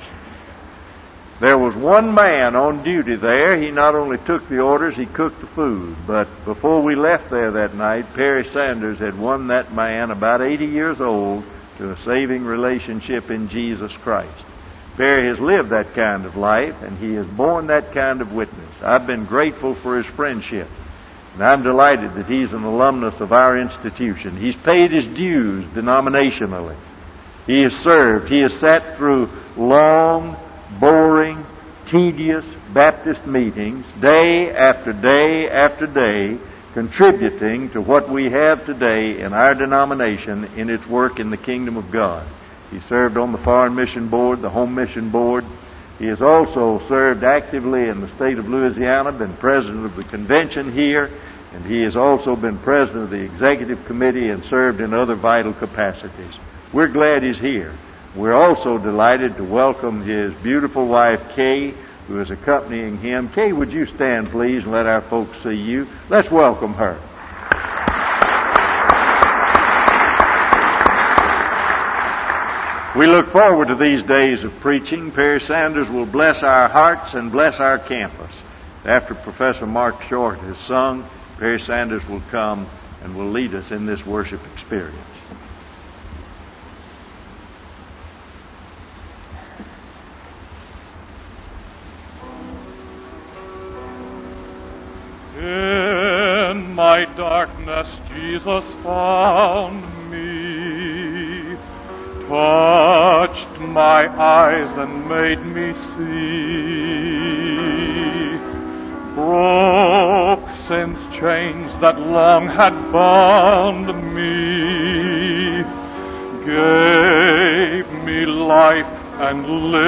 A: There was one man on duty there. He not only took the orders, he cooked the food. But before we left there that night, Perry Sanders had won that man, about 80 years old, to a saving relationship in Jesus Christ. Perry has lived that kind of life, and he has borne that kind of witness. I've been grateful for his friendship, and I'm delighted that he's an alumnus of our institution. He's paid his dues denominationally. He has served. He has sat through long, boring, tedious Baptist meetings, day after day after day, contributing to what we have today in our denomination in its work in the kingdom of God. He served on the Foreign Mission Board, the Home Mission Board. He has also served actively in the state of Louisiana, been president of the convention here, and he has also been president of the executive committee and served in other vital capacities. We're glad he's here. We're also delighted to welcome his beautiful wife, Kay, who is accompanying him. Kay, would you stand, please, and let our folks see you? Let's welcome her. We look forward to these days of preaching. Perry Sanders will bless our hearts and bless our campus. After Professor Mark Short has sung, Perry Sanders will come and will lead us in this worship experience.
C: In my darkness Jesus found me, touched my eyes and made me see broke sin's chains that long had bound me, gave me life and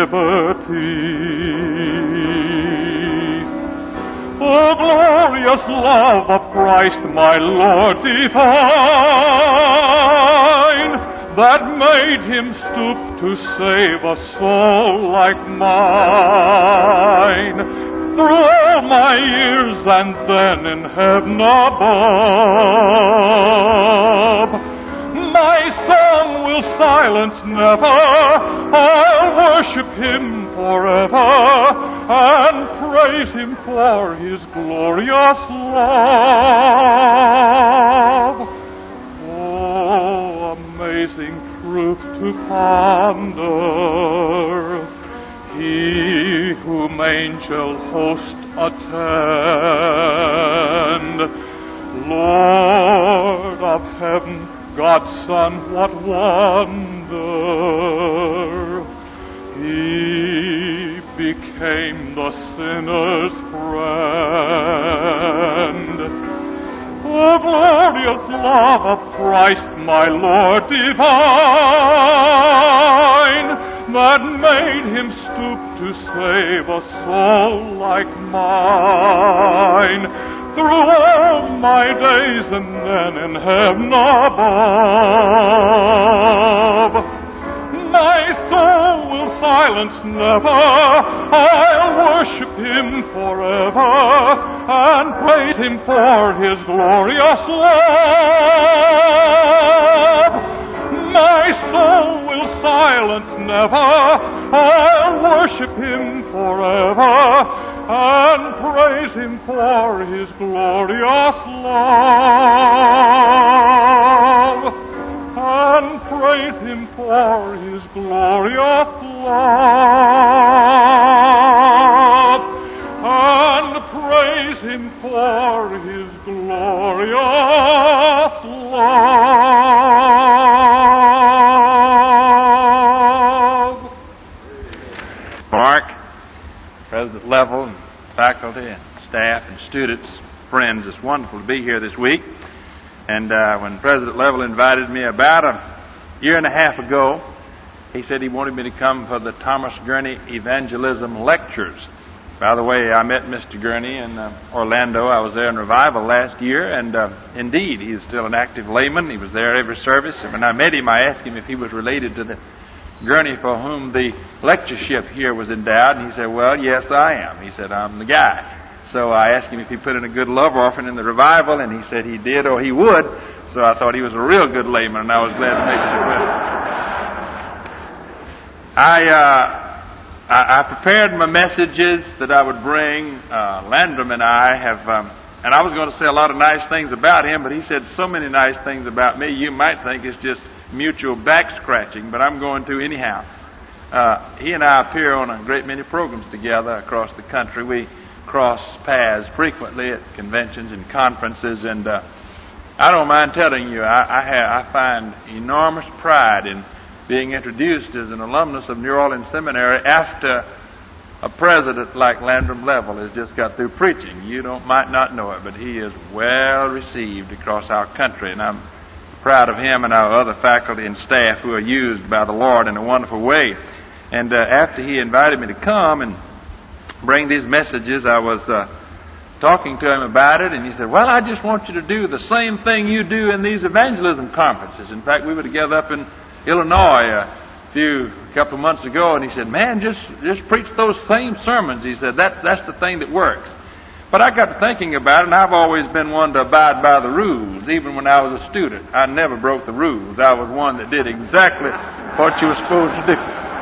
C: liberty. O glorious love of Christ my Lord divine, that made him stoop to save a soul like mine, through all my years and then in heaven above. My song will silence never, I'll worship him forever, and praise him for his glorious love. Oh, amazing truth to ponder, he whom angel host attend, Lord of heaven, God's Son, what wonder! He became the sinner's friend. O glorious love of Christ, my Lord divine, that made him stoop to save a soul like mine, through all my days and then in heaven above. My soul will silence never, I'll worship him forever, and praise him for his glorious love. My soul will silence never, I'll worship him forever, and praise him for his glorious love. And praise him for his glorious love. And praise him for his glorious love.
B: Mark, President Level, and faculty and staff and students, friends, it's wonderful to be here this week. And when President Level invited me about a year and a half ago, he said he wanted me to come for the Thomas Gurney Evangelism Lectures. By the way, I met Mr. Gurney in Orlando. I was there in revival last year, and indeed, he is still an active layman. He was there every service. And when I met him, I asked him if he was related to the Gurney for whom the lectureship here was endowed, and he said, well, yes, I am. He said, I'm the guy. So I asked him if he put in a good love offering in the revival, and he said he did or he would. So I thought he was a real good layman, and I was glad to make it with him. I prepared my messages that I would bring. Landrum and I have, and I was going to say a lot of nice things about him, but he said so many nice things about me, you might think it's just mutual back scratching, but I'm going to anyhow. He and I appear on a great many programs together across the country. We cross paths frequently at conventions and conferences, and I don't mind telling you, I find enormous pride in being introduced as an alumnus of New Orleans Seminary after a president like Landrum Level has just got through preaching. You might not know it, but he is well received across our country, and I'm proud of him and our other faculty and staff who are used by the Lord in a wonderful way. And after he invited me to come and bring these messages, I was talking to him about it, and he said, well, I just want you to do the same thing you do in these evangelism conferences. In fact, we were together up in Illinois a couple of months ago, and he said, man, just preach those same sermons. He said, that's the thing that works. But I got to thinking about it, and I've always been one to abide by the rules. Even when I was a student, I never broke the rules. I was one that did exactly what you were supposed to do.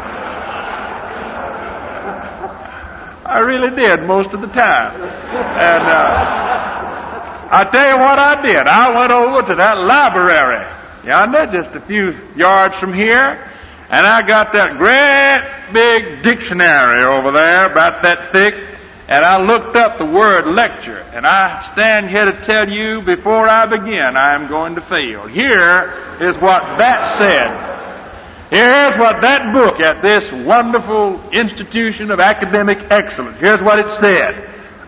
B: I really did most of the time. And I tell you what I did. I went over to that library yonder, just a few yards from here, and I got that great big dictionary over there, about that thick, and I looked up the word lecture, and I stand here to tell you, before I begin, I am going to fail. Here is what that said. Here's what that book at this wonderful institution of academic excellence, here's what it said.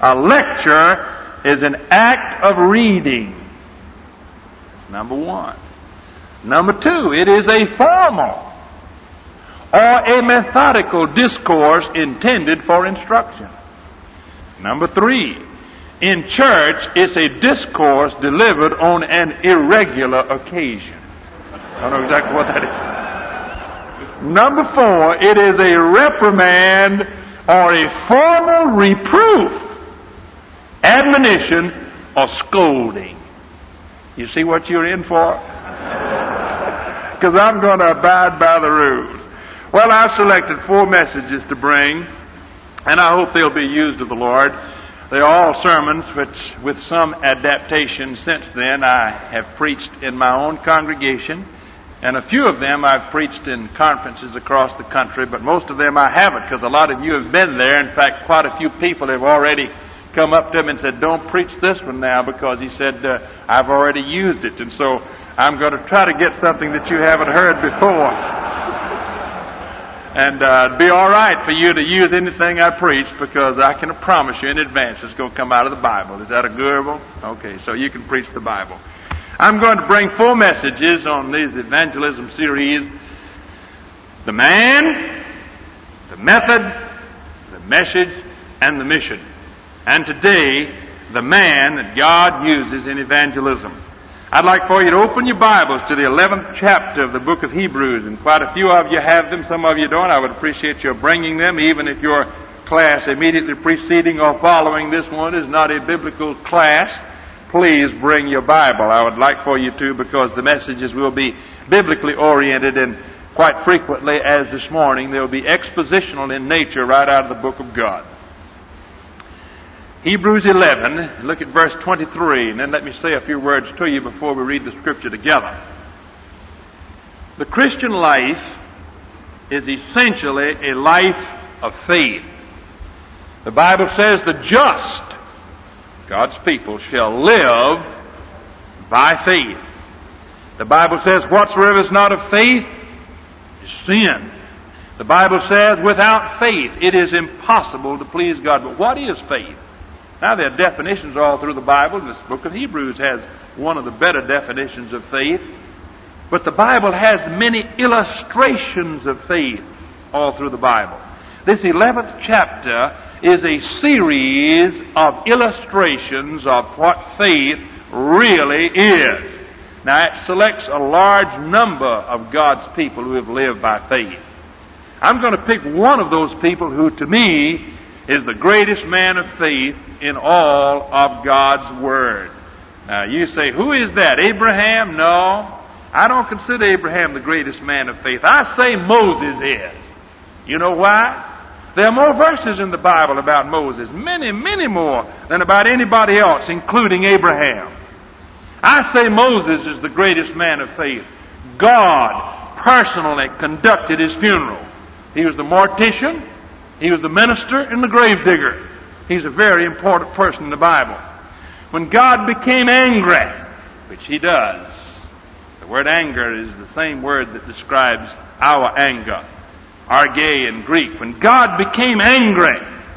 B: A lecture is an act of reading. Number one. Number two, it is a formal or a methodical discourse intended for instruction. Number three, in church, it's a discourse delivered on an irregular occasion. I don't know exactly what that is. Number four, it is a reprimand or a formal reproof, admonition, or scolding. You see what you're in for? Because I'm going to abide by the rules. Well, I've selected 4 messages to bring, and I hope they'll be used of the Lord. They're all sermons which, with some adaptation since then, I have preached in my own congregation. And a few of them I've preached in conferences across the country, but most of them I haven't, because a lot of you have been there. In fact, quite a few people have already come up to him and said, don't preach this one now, because he said, I've already used it. And so I'm going to try to get something that you haven't heard before. And it'd be all right for you to use anything I preach, because I can promise you in advance it's going to come out of the Bible. Is that agreeable? Okay, so you can preach the Bible. I'm going to bring 4 messages on this evangelism series. The man, the method, the message, and the mission. And today, the man that God uses in evangelism. I'd like for you to open your Bibles to the 11th chapter of the book of Hebrews. And quite a few of you have them, some of you don't. I would appreciate your bringing them, even if your class immediately preceding or following this one is not a biblical class. Please bring your Bible. I would like for you to, because the messages will be biblically oriented, and quite frequently, as this morning, they will be expositional in nature right out of the book of God. Hebrews 11, look at verse 23, and then let me say a few words to you before we read the scripture together. The Christian life is essentially a life of faith. The Bible says the just, God's people, shall live by faith. The Bible says whatsoever is not of faith is sin. The Bible says without faith it is impossible to please God. But what is faith? Now, there are definitions all through the Bible. This book of Hebrews has one of the better definitions of faith. But the Bible has many illustrations of faith all through the Bible. This 11th chapter is a series of illustrations of what faith really is. Now, it selects a large number of God's people who have lived by faith. I'm going to pick one of those people who, to me, is the greatest man of faith in all of God's Word. Now, you say, who is that? Abraham? No, I don't consider Abraham the greatest man of faith. I say Moses is. You know why? There are more verses in the Bible about Moses, many, many more than about anybody else, including Abraham. I say Moses is the greatest man of faith. God personally conducted his funeral. He was the mortician, he was the minister, and the gravedigger. He's a very important person in the Bible. When God became angry, which he does, the word anger is the same word that describes our anger, arge in Greek. When God became angry,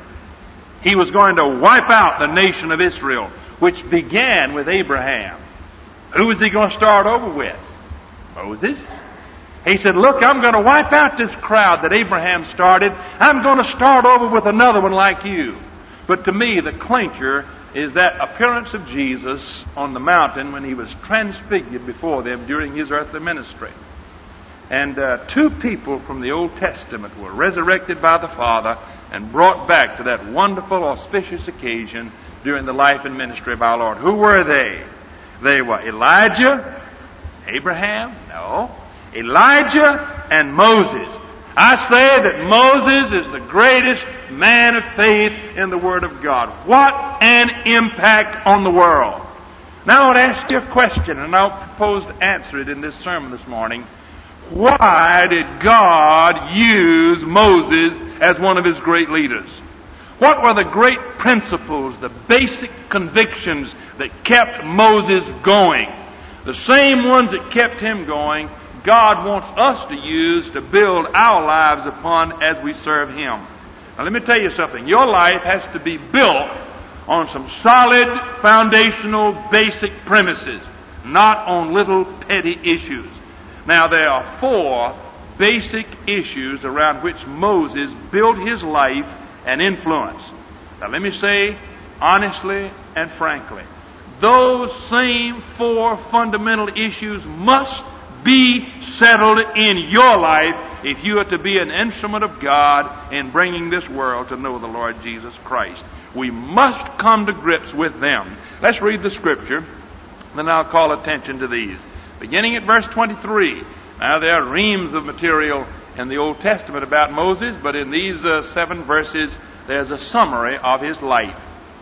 B: he was going to wipe out the nation of Israel, which began with Abraham. Who was he going to start over with? Moses. He said, look, I'm going to wipe out this crowd that Abraham started. I'm going to start over with another one like you. But to me, the clincher is that appearance of Jesus on the mountain when he was transfigured before them during his earthly ministry. And 2 people from the Old Testament were resurrected by the Father and brought back to that wonderful, auspicious occasion during the life and ministry of our Lord. Who were they? They were Elijah, Abraham, no, Elijah and Moses. I say that Moses is the greatest man of faith in the Word of God. What an impact on the world. Now I want to ask you a question, and I'll propose to answer it in this sermon this morning. Why did God use Moses as one of his great leaders? What were the great principles, the basic convictions that kept Moses going? The same ones that kept him going, God wants us to use to build our lives upon as we serve him. Now let me tell you something. Your life has to be built on some solid, foundational, basic premises, not on little petty issues. Now, there are 4 basic issues around which Moses built his life and influence. Now, let me say honestly and frankly, those same 4 fundamental issues must be settled in your life if you are to be an instrument of God in bringing this world to know the Lord Jesus Christ. We must come to grips with them. Let's read the scripture, then I'll call attention to these. Beginning at verse 23. Now, there are reams of material in the Old Testament about Moses, but in these 7 verses, there's a summary of his life.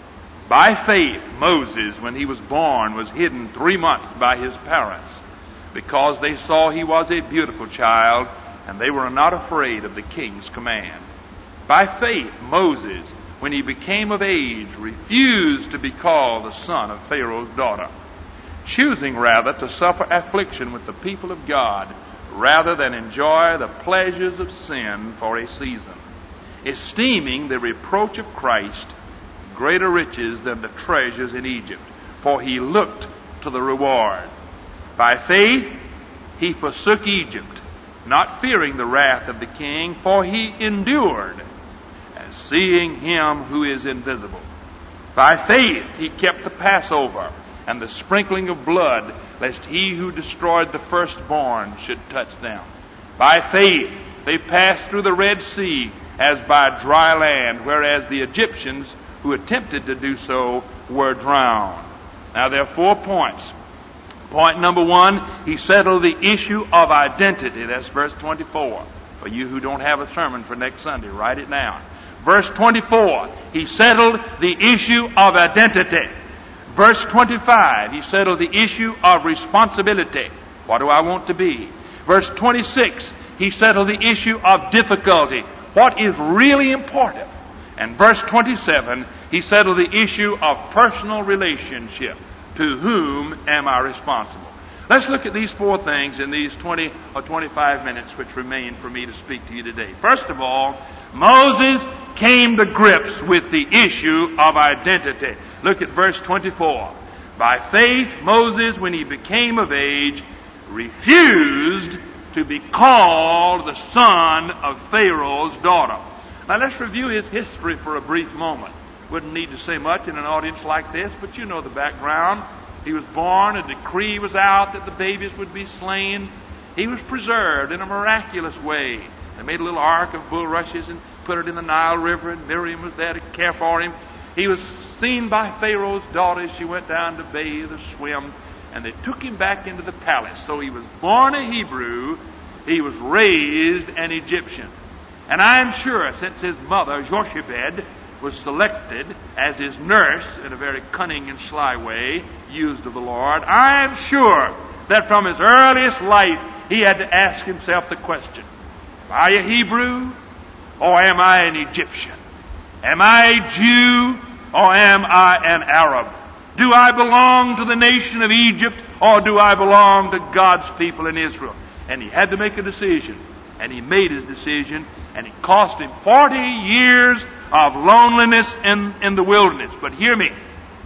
B: By faith, Moses, when he was born, was hidden 3 months by his parents, because they saw he was a beautiful child, and they were not afraid of the king's command. By faith, Moses, when he became of age, refused to be called the son of Pharaoh's daughter, choosing rather to suffer affliction with the people of God, rather than enjoy the pleasures of sin for a season, esteeming the reproach of Christ greater riches than the treasures in Egypt, for he looked to the reward. By faith he forsook Egypt, not fearing the wrath of the king, for he endured as seeing him who is invisible. By faith he kept the Passover and the sprinkling of blood, lest he who destroyed the firstborn should touch them. By faith they passed through the Red Sea as by dry land, whereas the Egyptians who attempted to do so were drowned. Now, there are 4 points. Point number 1, he settled the issue of identity. That's verse 24. For you who don't have a sermon for next Sunday, write it down. Verse 24, he settled the issue of identity. Verse 25, he settled the issue of responsibility. What do I want to be? Verse 26, he settled the issue of difficulty. What is really important? And verse 27, he settled the issue of personal relationship. To whom am I responsible? Let's look at these 4 things in these 20 or 25 minutes which remain for me to speak to you today. First of all, Moses came to grips with the issue of identity. Look at verse 24. By faith, Moses, when he became of age, refused to be called the son of Pharaoh's daughter. Now, let's review his history for a brief moment. Wouldn't need to say much in an audience like this, but you know the background. He was born, a decree was out that the babies would be slain. He was preserved in a miraculous way. They made a little ark of bulrushes and put it in the Nile River, and Miriam was there to care for him. He was seen by Pharaoh's daughter as she went down to bathe or swim, and they took him back into the palace. So he was born a Hebrew, he was raised an Egyptian. And I'm sure, since his mother, Jochebed, was selected as his nurse in a very cunning and sly way, used of the Lord, I'm sure that from his earliest life he had to ask himself the question, am I a Hebrew or am I an Egyptian? Am I a Jew or am I an Arab? Do I belong to the nation of Egypt or do I belong to God's people in Israel? And he had to make a decision. And he made his decision, and it cost him 40 years of loneliness in the wilderness. But hear me.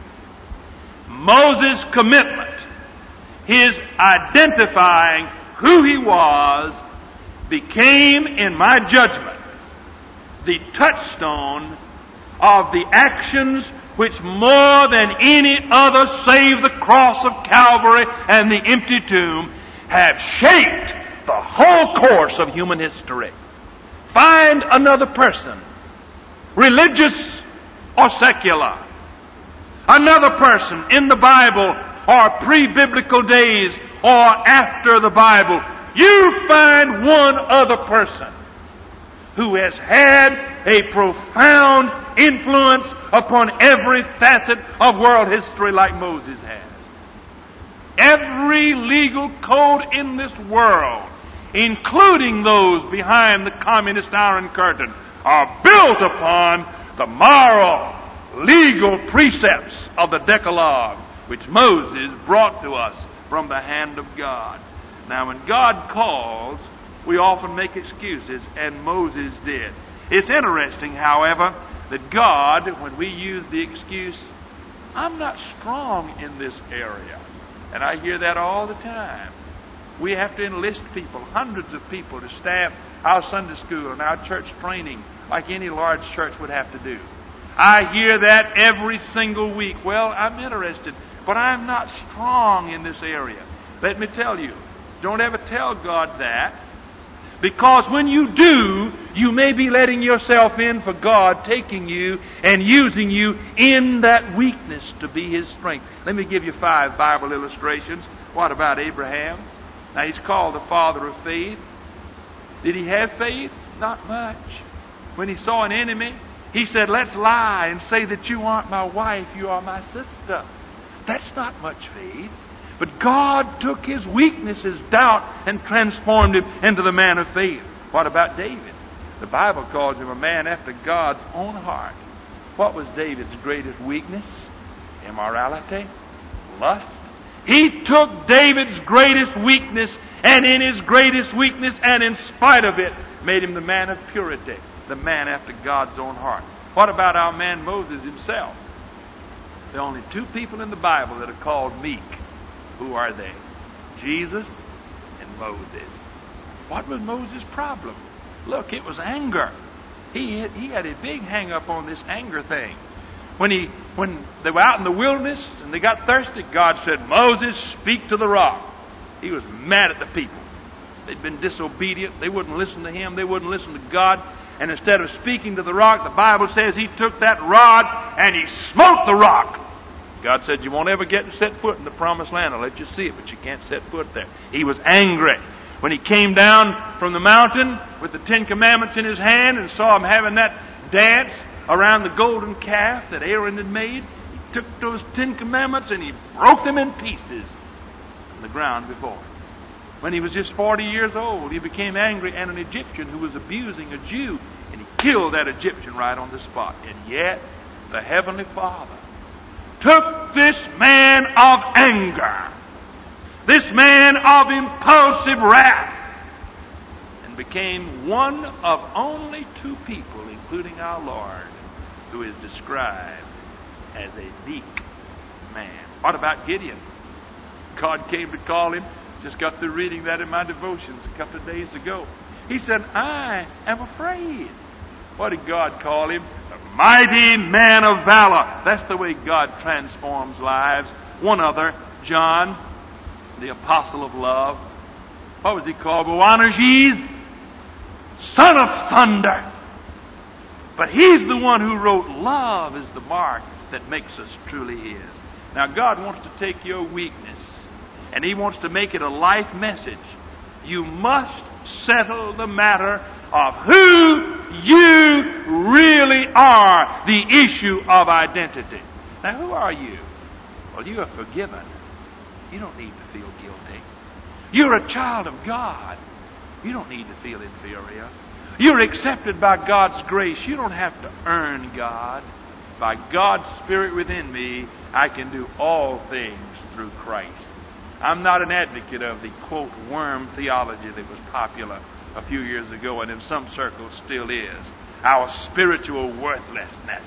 B: Moses' commitment, his identifying who he was, became, in my judgment, the touchstone of the actions which more than any other save the cross of Calvary and the empty tomb have shaped the whole course of human history. Find another person, religious or secular, another person in the Bible or pre-biblical days or after the Bible. You find one other person who has had a profound influence upon every facet of world history like Moses has. Every legal code in this world, including those behind the communist Iron Curtain, are built upon the moral, legal precepts of the Decalogue, which Moses brought to us from the hand of God. Now, when God calls, we often make excuses, and Moses did. It's interesting, however, that God, when we use the excuse, I'm not strong in this area, and I hear that all the time. We have to enlist people, hundreds of people, to staff our Sunday school and our church training like any large church would have to do. I hear that every single week. Well, I'm interested, but I'm not strong in this area. Let me tell you, don't ever tell God that, because when you do, you may be letting yourself in for God taking you and using you in that weakness to be His strength. Let me give you 5 Bible illustrations. What about Abraham? Now, he's called the father of faith. Did he have faith? Not much. When he saw an enemy, he said, let's lie and say that you aren't my wife, you are my sister. That's not much faith. But God took his weakness, his doubt, and transformed him into the man of faith. What about David? The Bible calls him a man after God's own heart. What was David's greatest weakness? Immorality? Lust? He took David's greatest weakness, and in his greatest weakness, and in spite of it, made him the man of purity, the man after God's own heart. What about our man Moses himself? There are only 2 people in the Bible that are called meek. Who are they? Jesus and Moses. What was Moses' problem? Look, it was anger. He had a big hang-up on this anger thing. When they were out in the wilderness and they got thirsty, God said, Moses, speak to the rock. He was mad at the people. They'd been disobedient. They wouldn't listen to him. They wouldn't listen to God. And instead of speaking to the rock, the Bible says he took that rod and he smote the rock. God said, you won't ever get to set foot in the promised land. I'll let you see it, but you can't set foot there. He was angry. When he came down from the mountain with the 10 Commandments in his hand and saw him having that dance around the golden calf that Aaron had made, he took those 10 Commandments and he broke them in pieces on the ground before him. When he was just 40 years old, he became angry at an Egyptian who was abusing a Jew, and he killed that Egyptian right on the spot. And yet, the Heavenly Father took this man of anger, this man of impulsive wrath, and became one of only 2 people, including our Lord, who is described as a meek man. What about Gideon? God came to call him. Just got through reading that in my devotions a couple of days ago. He said, I am afraid. What did God call him? A mighty man of valor. That's the way God transforms lives. One other, John, the apostle of love. What was he called? Boanerges, son of thunder. But he's the one who wrote, love is the mark that makes us truly his. Now God wants to take your weakness and he wants to make it a life message. You must settle the matter of who you really are, the issue of identity. Now, who are you? Well, you are forgiven. You don't need to feel guilty. You're a child of God. You don't need to feel inferior. You're accepted by God's grace. You don't have to earn God. By God's Spirit within me, I can do all things through Christ. I'm not an advocate of the, quote, worm theology that was popular a few years ago and in some circles still is. Our spiritual worthlessness.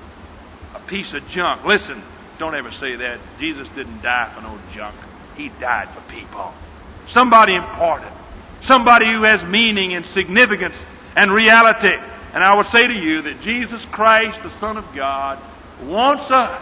B: A piece of junk. Listen, don't ever say that. Jesus didn't die for no junk. He died for people. Somebody important. Somebody who has meaning and significance and reality. And I would say to you that Jesus Christ, the Son of God, wants us,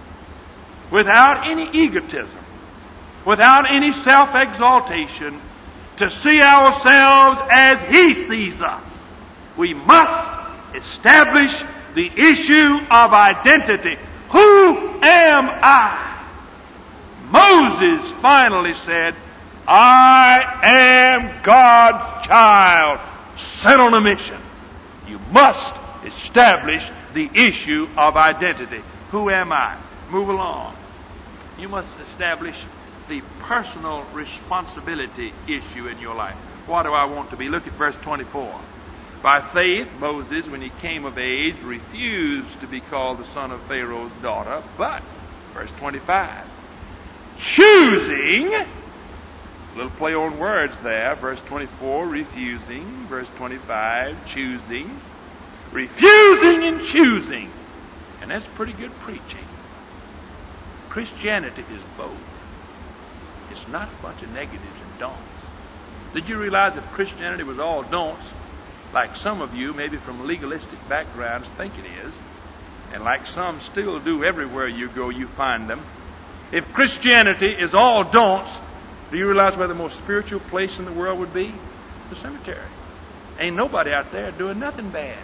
B: without any egotism, without any self-exaltation, to see ourselves as He sees us. We must establish the issue of identity. Who am I? Moses finally said, I am God's child, sent on a mission. You must establish the issue of identity. Who am I? Move along. You must establish the personal responsibility issue in your life. What do I want to be? Look at verse 24. By faith, Moses, when he came of age, refused to be called the son of Pharaoh's daughter, but, verse 25, choosing, a little play on words there, verse 24, refusing, verse 25, choosing, refusing and choosing. And that's pretty good preaching. Christianity is both. It's not a bunch of negatives and don'ts. Did you realize if Christianity was all don'ts, like some of you, maybe from legalistic backgrounds, think it is, and like some still do everywhere you go, you find them. If Christianity is all don'ts, do you realize where the most spiritual place in the world would be? The cemetery. Ain't nobody out there doing nothing bad.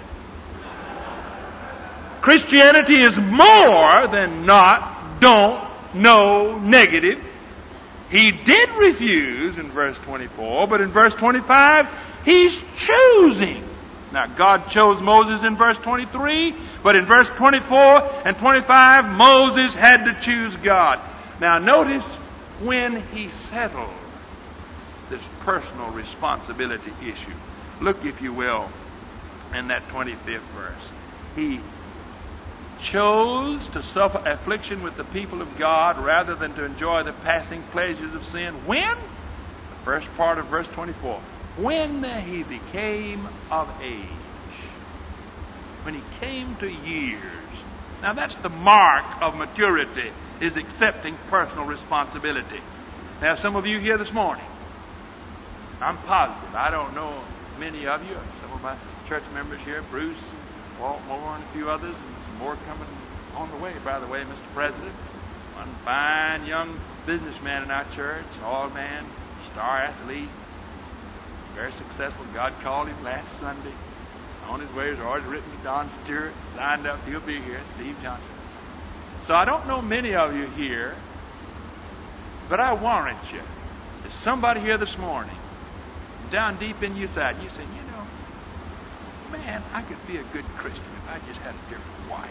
B: Christianity is more than not, don't, no, negative. He did refuse in verse 24, but in verse 25, he's choosing. Now, God chose Moses in verse 23, but in verse 24 and 25, Moses had to choose God. Now, notice when he settled this personal responsibility issue. Look, if you will, in that 25th verse. He chose to suffer affliction with the people of God rather than to enjoy the passing pleasures of sin. When? The first part of verse 24. When he became of age. When he came to years. Now that's the mark of maturity, is accepting personal responsility. Now some of you here this morning, I'm positive, I don't know many of you, some of my church members here, Bruce, Walt Moore, and a few others, and some more coming on the way, by the way, Mr. President. One fine young businessman in our church, all man, star athlete, very successful. God called him last Sunday. On his way, he's already written to Don Stewart, signed up, he'll be here, Steve Johnson. So I don't know many of you here, but I warrant you, there's somebody here this morning, down deep in your side, you say, you know, man, I could be a good Christian if I just had a different wife.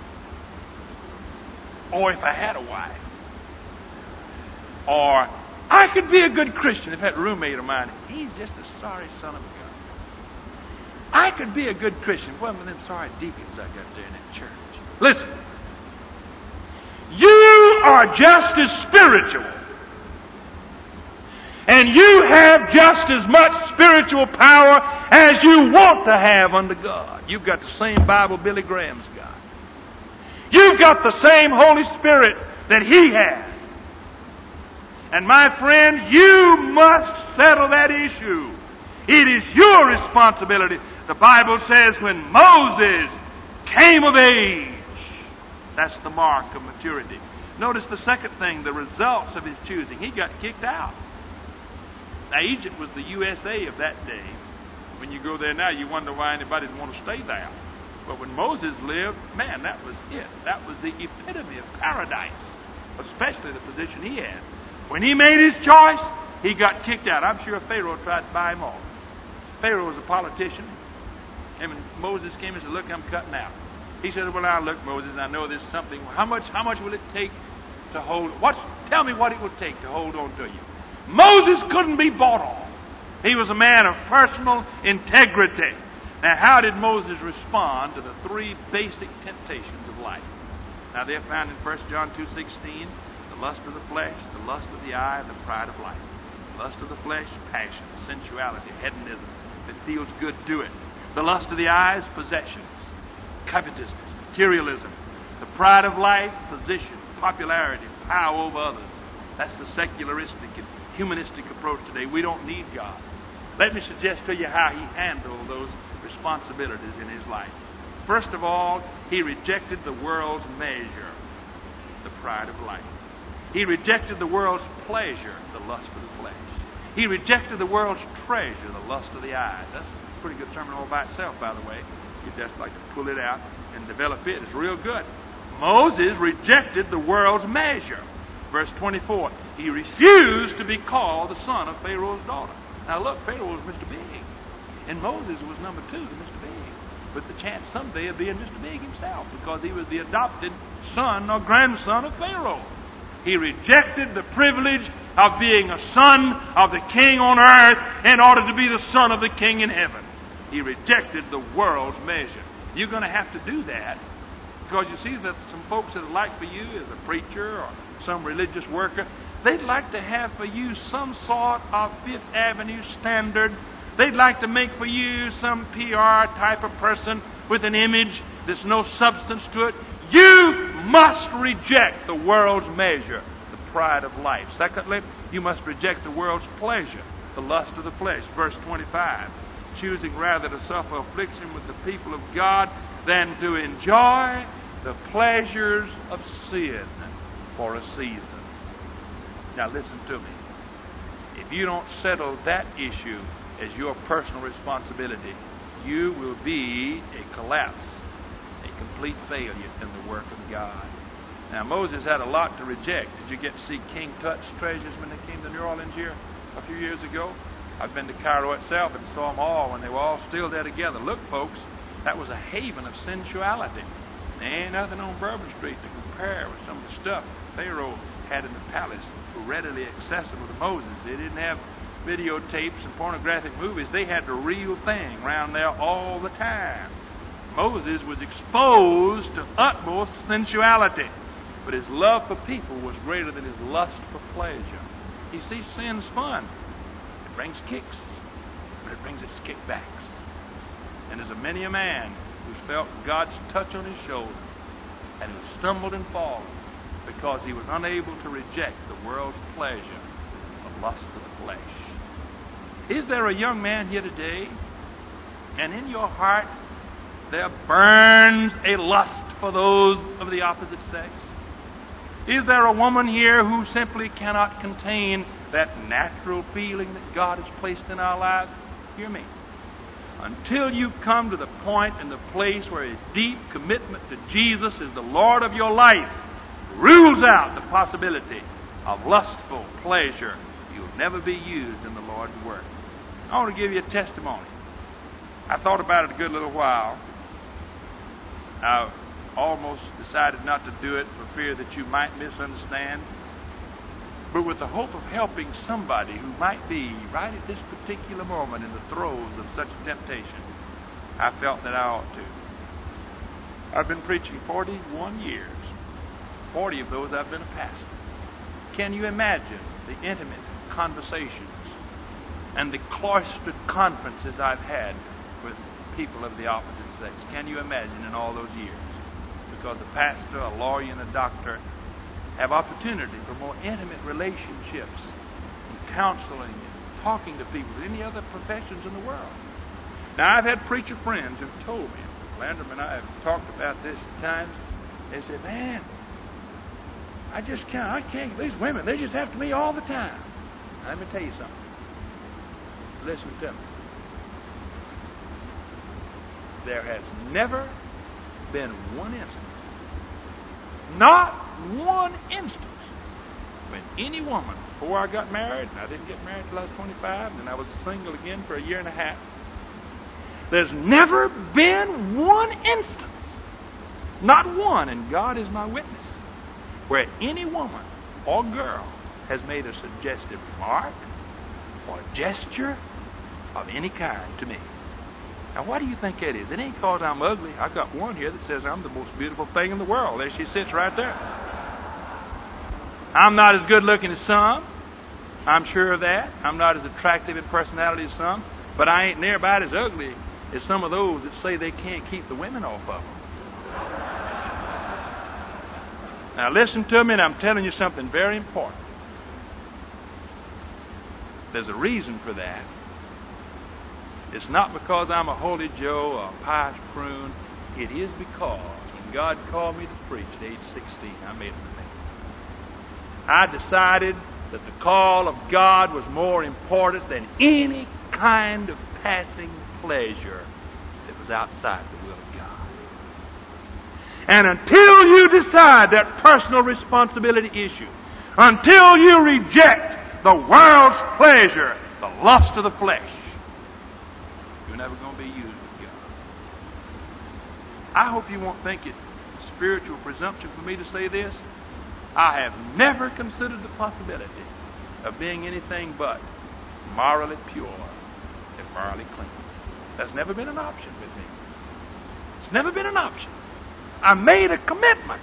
B: Or if I had a wife. Or I could be a good Christian if that roommate of mine, he's just a sorry son of a gun. I could be a good Christian. One of them sorry deacons I got there in that church. Listen. You are just as spiritual. And you have just as much spiritual power as you want to have under God. You've got the same Bible Billy Graham's got. You've got the same Holy Spirit that he has. And my friend, you must settle that issue. It is your responsibility. The Bible says when Moses came of age, that's the mark of maturity. Notice the second thing, the results of his choosing. He got kicked out. Now, Egypt was the USA of that day. When you go there now, you wonder why anybody would want to stay there. But when Moses lived, man, that was it. That was the epitome of paradise, especially the position he had. When he made his choice, he got kicked out. I'm sure Pharaoh tried to buy him off. Pharaoh was a politician. And when Moses came and said, look, I'm cutting out. He said, well, now look, Moses, I know there's something. How much will it take to hold? Tell me what it would take to hold on to you. Moses couldn't be bought off. He was a man of personal integrity. Now, how did Moses respond to the three basic temptations of life? Now, they're found in 1 John 2:16, the lust of the flesh, the lust of the eye, and the pride of life. Lust of the flesh, passion, sensuality, hedonism. If it feels good, do it. The lust of the eyes, possessions, covetousness, materialism. The pride of life, position, popularity, power over others. That's the secularistic and humanistic approach today. We don't need God. Let me suggest to you how he handled those responsibilities in his life. First of all, he rejected the world's measure, the pride of life. He rejected the world's pleasure, the lust of the flesh. He rejected the world's treasure, the lust of the eyes. That's a pretty good sermon all by itself, by the way. You just like to pull it out and develop it. It's real good. Moses rejected the world's measure. Verse 24, he refused to be called the son of Pharaoh's daughter. Now look, Pharaoh was Mr. Big. And Moses was number 2 to Mr. Big. With the chance someday of being Mr. Big himself, because he was the adopted son or grandson of Pharaoh. He rejected the privilege of being a son of the king on earth in order to be the son of the king in heaven. He rejected the world's measure. You're going to have to do that, because you see that some folks that would like for you as a preacher or some religious worker, they'd like to have for you some sort of Fifth Avenue standard. They'd like to make for you some PR type of person with an image, there's no substance to it. You must reject the world's measure, the pride of life. Secondly, you must reject the world's pleasure, the lust of the flesh. Verse 25, choosing rather to suffer affliction with the people of God than to enjoy the pleasures of sin for a season. Now listen to me. If you don't settle that issue as your personal responsibility, you will be a collapse, a complete failure in the work of God. Now Moses had a lot to reject. Did you get to see King Tut's treasures when they came to New Orleans here a few years ago? I've been to Cairo itself and saw them all when they were all still there together. Look, folks, that was a haven of sensuality. There ain't nothing on Bourbon Street to compare with some of the stuff Pharaoh had in the palace readily accessible to Moses. They didn't have videotapes and pornographic movies. They had the real thing around there all the time. Moses was exposed to utmost sensuality, but his love for people was greater than his lust for pleasure. You see, sin's fun. It brings kicks, but it brings its kickbacks. And there's many a man who's felt God's touch on his shoulder and who stumbled and fallen because he was unable to reject the world's pleasure of lust of the flesh. Is there a young man here today, and in your heart there burns a lust for those of the opposite sex? Is there a woman here who simply cannot contain that natural feeling that God has placed in our lives? Hear me. Until you come to the point and the place where a deep commitment to Jesus is the Lord of your life rules out the possibility of lustful pleasure, you'll never be used in the Lord's work. I want to give you a testimony. I thought about it a good little while. I almost decided not to do it for fear that you might misunderstand. But with the hope of helping somebody who might be right at this particular moment in the throes of such a temptation, I felt that I ought to. I've been preaching 41 years. 40 of those I've been a pastor. Can you imagine the intimate conversations and the cloistered conferences I've had with people of the opposite sex? Can you imagine in all those years? Because a pastor, a lawyer, and a doctor have opportunity for more intimate relationships and counseling and talking to people than any other professions in the world. Now, I've had preacher friends who've told me, Landrum and I have talked about this at times. They said, man, I can't, these women, they just after me all the time. Now, let me tell you something. Listen to me. There has never been one instance, not one instance, when any woman, before I got married, and I didn't get married until I was 25, and then I was single again for a year and a half, there's never been one instance, not one, and God is my witness, where any woman or girl has made a suggestive remark or gesture of any kind to me. Now, why do you think that is? It ain't because I'm ugly. I got one here that says I'm the most beautiful thing in the world. There she sits right there. I'm not as good looking as some. I'm sure of that. I'm not as attractive in personality as some. But I ain't near about as ugly as some of those that say they can't keep the women off of them. Now listen to me, and I'm telling you something very important. There's a reason for that. It's not because I'm a holy Joe or a pious prune. It is because when God called me to preach at age 16, I made a commitment. I decided that the call of God was more important than any kind of passing pleasure that was outside the will of God. And until you decide that personal responsibility issue, until you reject the world's pleasure, the lust of the flesh, you're never going to be used with God. I hope you won't think it spiritual presumption for me to say this. I have never considered the possibility of being anything but morally pure and morally clean. That's never been an option with me. It's never been an option. I made a commitment.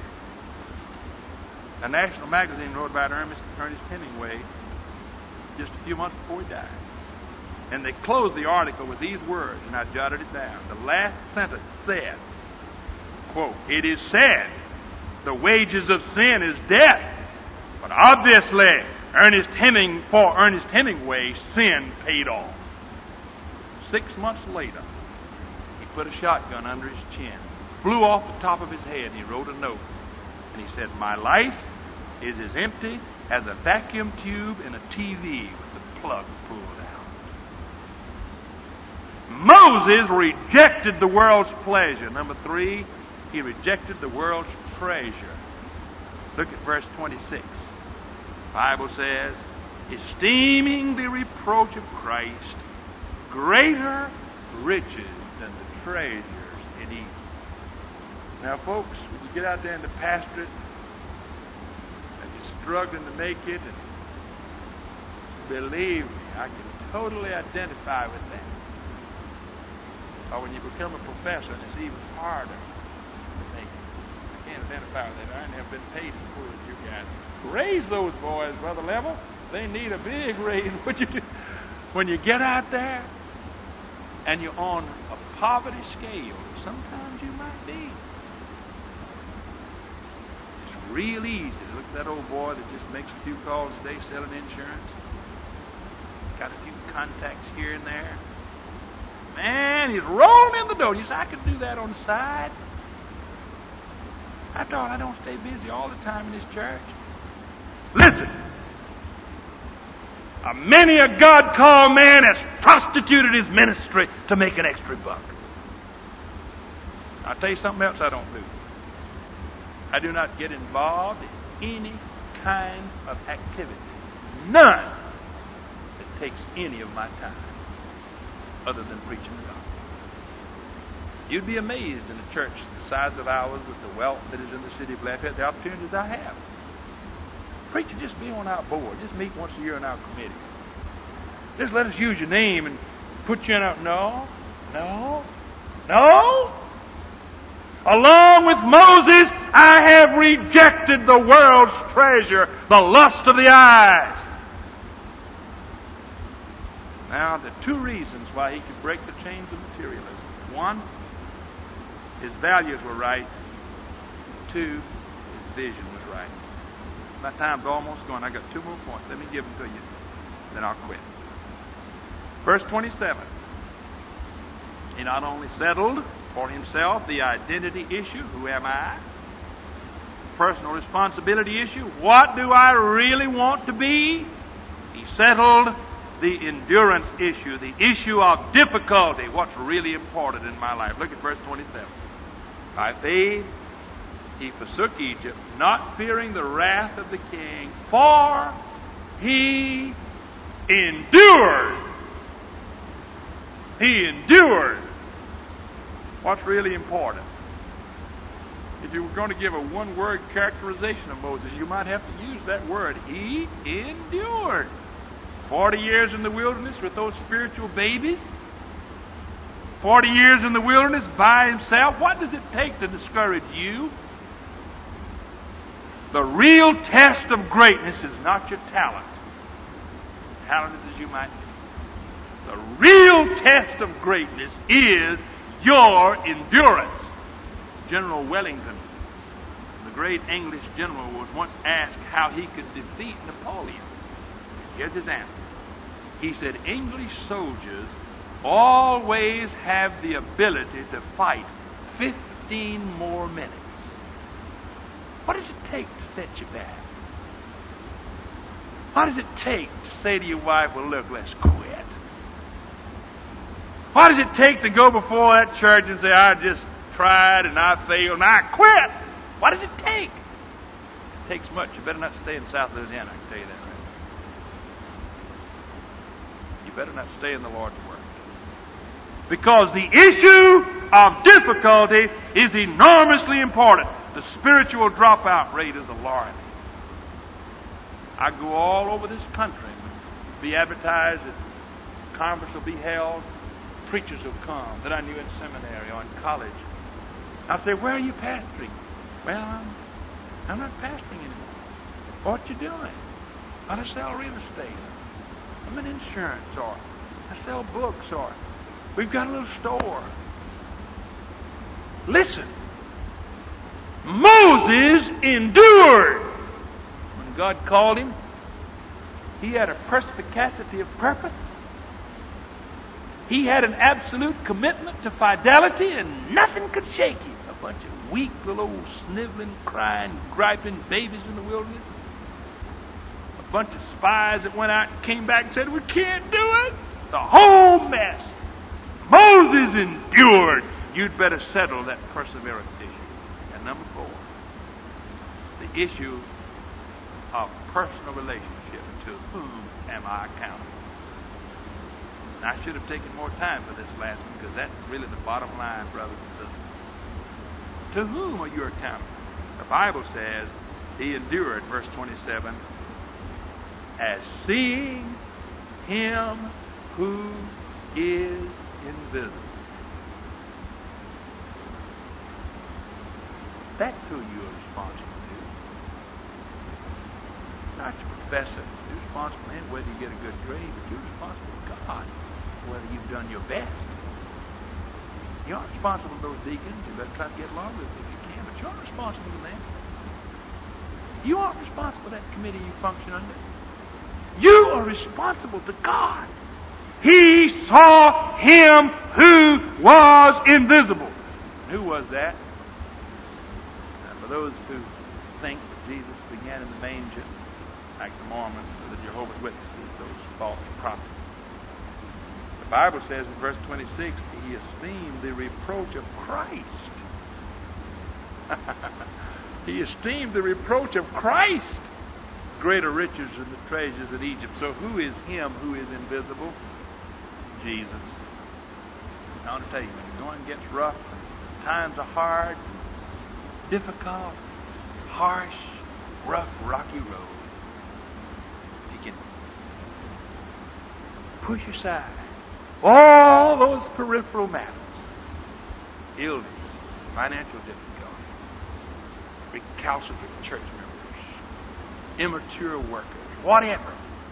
B: A national magazine wrote about Ernest Hemingway just a few months before he died. And they closed the article with these words, and I jotted it down. The last sentence said, quote, "It is said, the wages of sin is death. But obviously, Ernest Hemingway, sin paid off." 6 months later, he put a shotgun under his chin, flew off the top of his head, and he wrote a note. And he said, "My life is as empty as a vacuum tube in a TV with the plug pulled out." Moses rejected the world's pleasure. Number 3, he rejected the world's treasure. Look at verse 26. The Bible says, "Esteeming the reproach of Christ greater riches than the treasures in Egypt." Now, folks, when you get out there in the pastorate and you're struggling to make it, and believe me, I can totally identify with that. Or when you become a professor, and it's even harder to make it. I can't identify with that. I've never been paid as poor as you guys. Raise those boys, Brother Level. They need a big raise. What you do when you get out there and you're on a poverty scale, sometimes you might be. It's real easy to look at that old boy that just makes a few calls a day selling insurance. Got a few contacts here and there. Man, he's rolling in the dough. You say, "I could do that on the side." After all, I don't stay busy all the time in this church. Listen. Many a God-called man has prostituted his ministry to make an extra buck. I'll tell you something else I don't do. I do not get involved in any kind of activity. None that takes any of my time other than preaching the gospel. You'd be amazed in a church the size of ours with the wealth that is in the city of Lafayette, the opportunities I have. Preacher, just be on our board. Just meet once a year in our committee. Just let us use your name and put you in our... No. Along with Moses, I have rejected the world's treasure, the lust of the eyes. Now, there are 2 reasons why he could break the chains of materialism. 1, his values were right. 2, his vision was right. My time's almost gone. I got 2 more points. Let me give them to you, then I'll quit. Verse 27. He not only settled for himself the identity issue, who am I? Personal responsibility issue, what do I really want to be? He settled the endurance issue, the issue of difficulty, what's really important in my life. Look at verse 27. By faith he forsook Egypt, not fearing the wrath of the king, for he endured. He endured. What's really important? If you were going to give a one-word characterization of Moses, you might have to use that word. He endured. 40 years in the wilderness with those spiritual babies. 40 years in the wilderness by himself. What does it take to discourage you? The real test of greatness is not your talent. Talented as you might be. The real test of greatness is your endurance. General Wellington, the great English general, was once asked how he could defeat Napoleon. Here's his answer. He said, English soldiers always have the ability to fight 15 more minutes. What does it take to set you back? What does it take to say to your wife, well, look, let's quit? What does it take to go before that church and say, I just tried and I failed and I quit? What does it take? It takes much. You better not stay in South Louisiana, I can tell you that right now. You better not stay in the Lord's work. Because the issue of difficulty is enormously important. The spiritual dropout rate is alarming. I go all over this country and be advertised that conference will be held. Preachers will come that I knew in seminary or in college. I'll say, where are you pastoring? Well, I'm not pastoring anymore. What you doing? I sell real estate. I'm in insurance, or I sell books, or we've got a little store. Listen. Moses endured. When God called him, he had a perspicacity of purpose. He had an absolute commitment to fidelity, and nothing could shake him. A bunch of weak little old sniveling, crying, griping babies in the wilderness. A bunch of spies that went out and came back and said, we can't do it. The whole mess. Moses endured. You'd better settle that perseverance issue. And number 4, the issue of personal relationship. To whom am I accountable? And I should have taken more time for this last one, because that's really the bottom line, brothers and sisters. To whom are you accountable? The Bible says he endured, verse 27, as seeing him who is invisible. That's who you're responsible to. Not your professor. You're responsible to him whether you get a good grade, but you're responsible to God whether you've done your best. You aren't responsible to those deacons. You better try to get along with them if you can, but you aren't responsible to them. You aren't responsible to that committee you function under. You are responsible to God. He saw him who was invisible. And who was that? And for those who think that Jesus began in the manger, like the Mormons or the Jehovah's Witnesses, those false prophets. The Bible says in verse 26, he esteemed the reproach of Christ. He esteemed the reproach of Christ greater riches than the treasures of Egypt. So who is him who is invisible? Jesus. I want to tell you, when the going gets rough, and times are hard, difficult, harsh, rough, rocky road, you can push aside all those peripheral matters, illness, financial difficulty, recalcitrant church members, immature workers, whatever.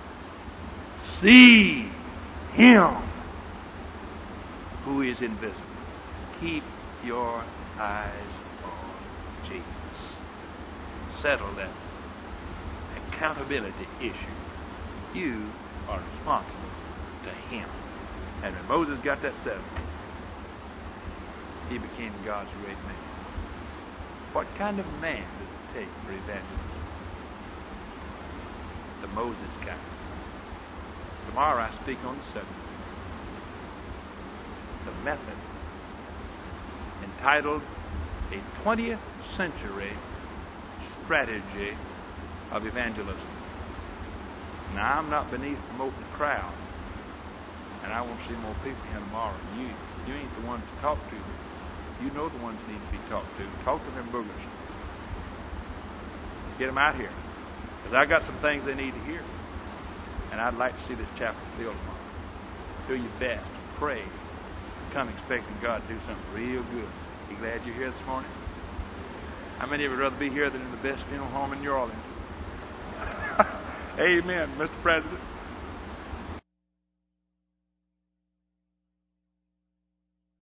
B: See him who is invisible. Keep your eyes on Jesus. Settle that accountability issue. You are responsible to him. And when Moses got that settled, he became God's great man. What kind of man does it take for evangelism? The Moses kind. Tomorrow I speak on the subject. The method entitled A 20th Century Strategy of Evangelism. Now, I'm not beneath promoting the crowd, and I want to see more people here tomorrow. You ain't the ones to talk to. You know the ones that need to be talked to. Talk to them boogers. Get them out here, because I got some things they need to hear, and I'd like to see this chapel filled tomorrow. Do your best. Pray. Come expecting God to do something real good. You glad you're here this morning? How many of you would rather be here than in the best funeral home in New Orleans? Amen, Mr. President.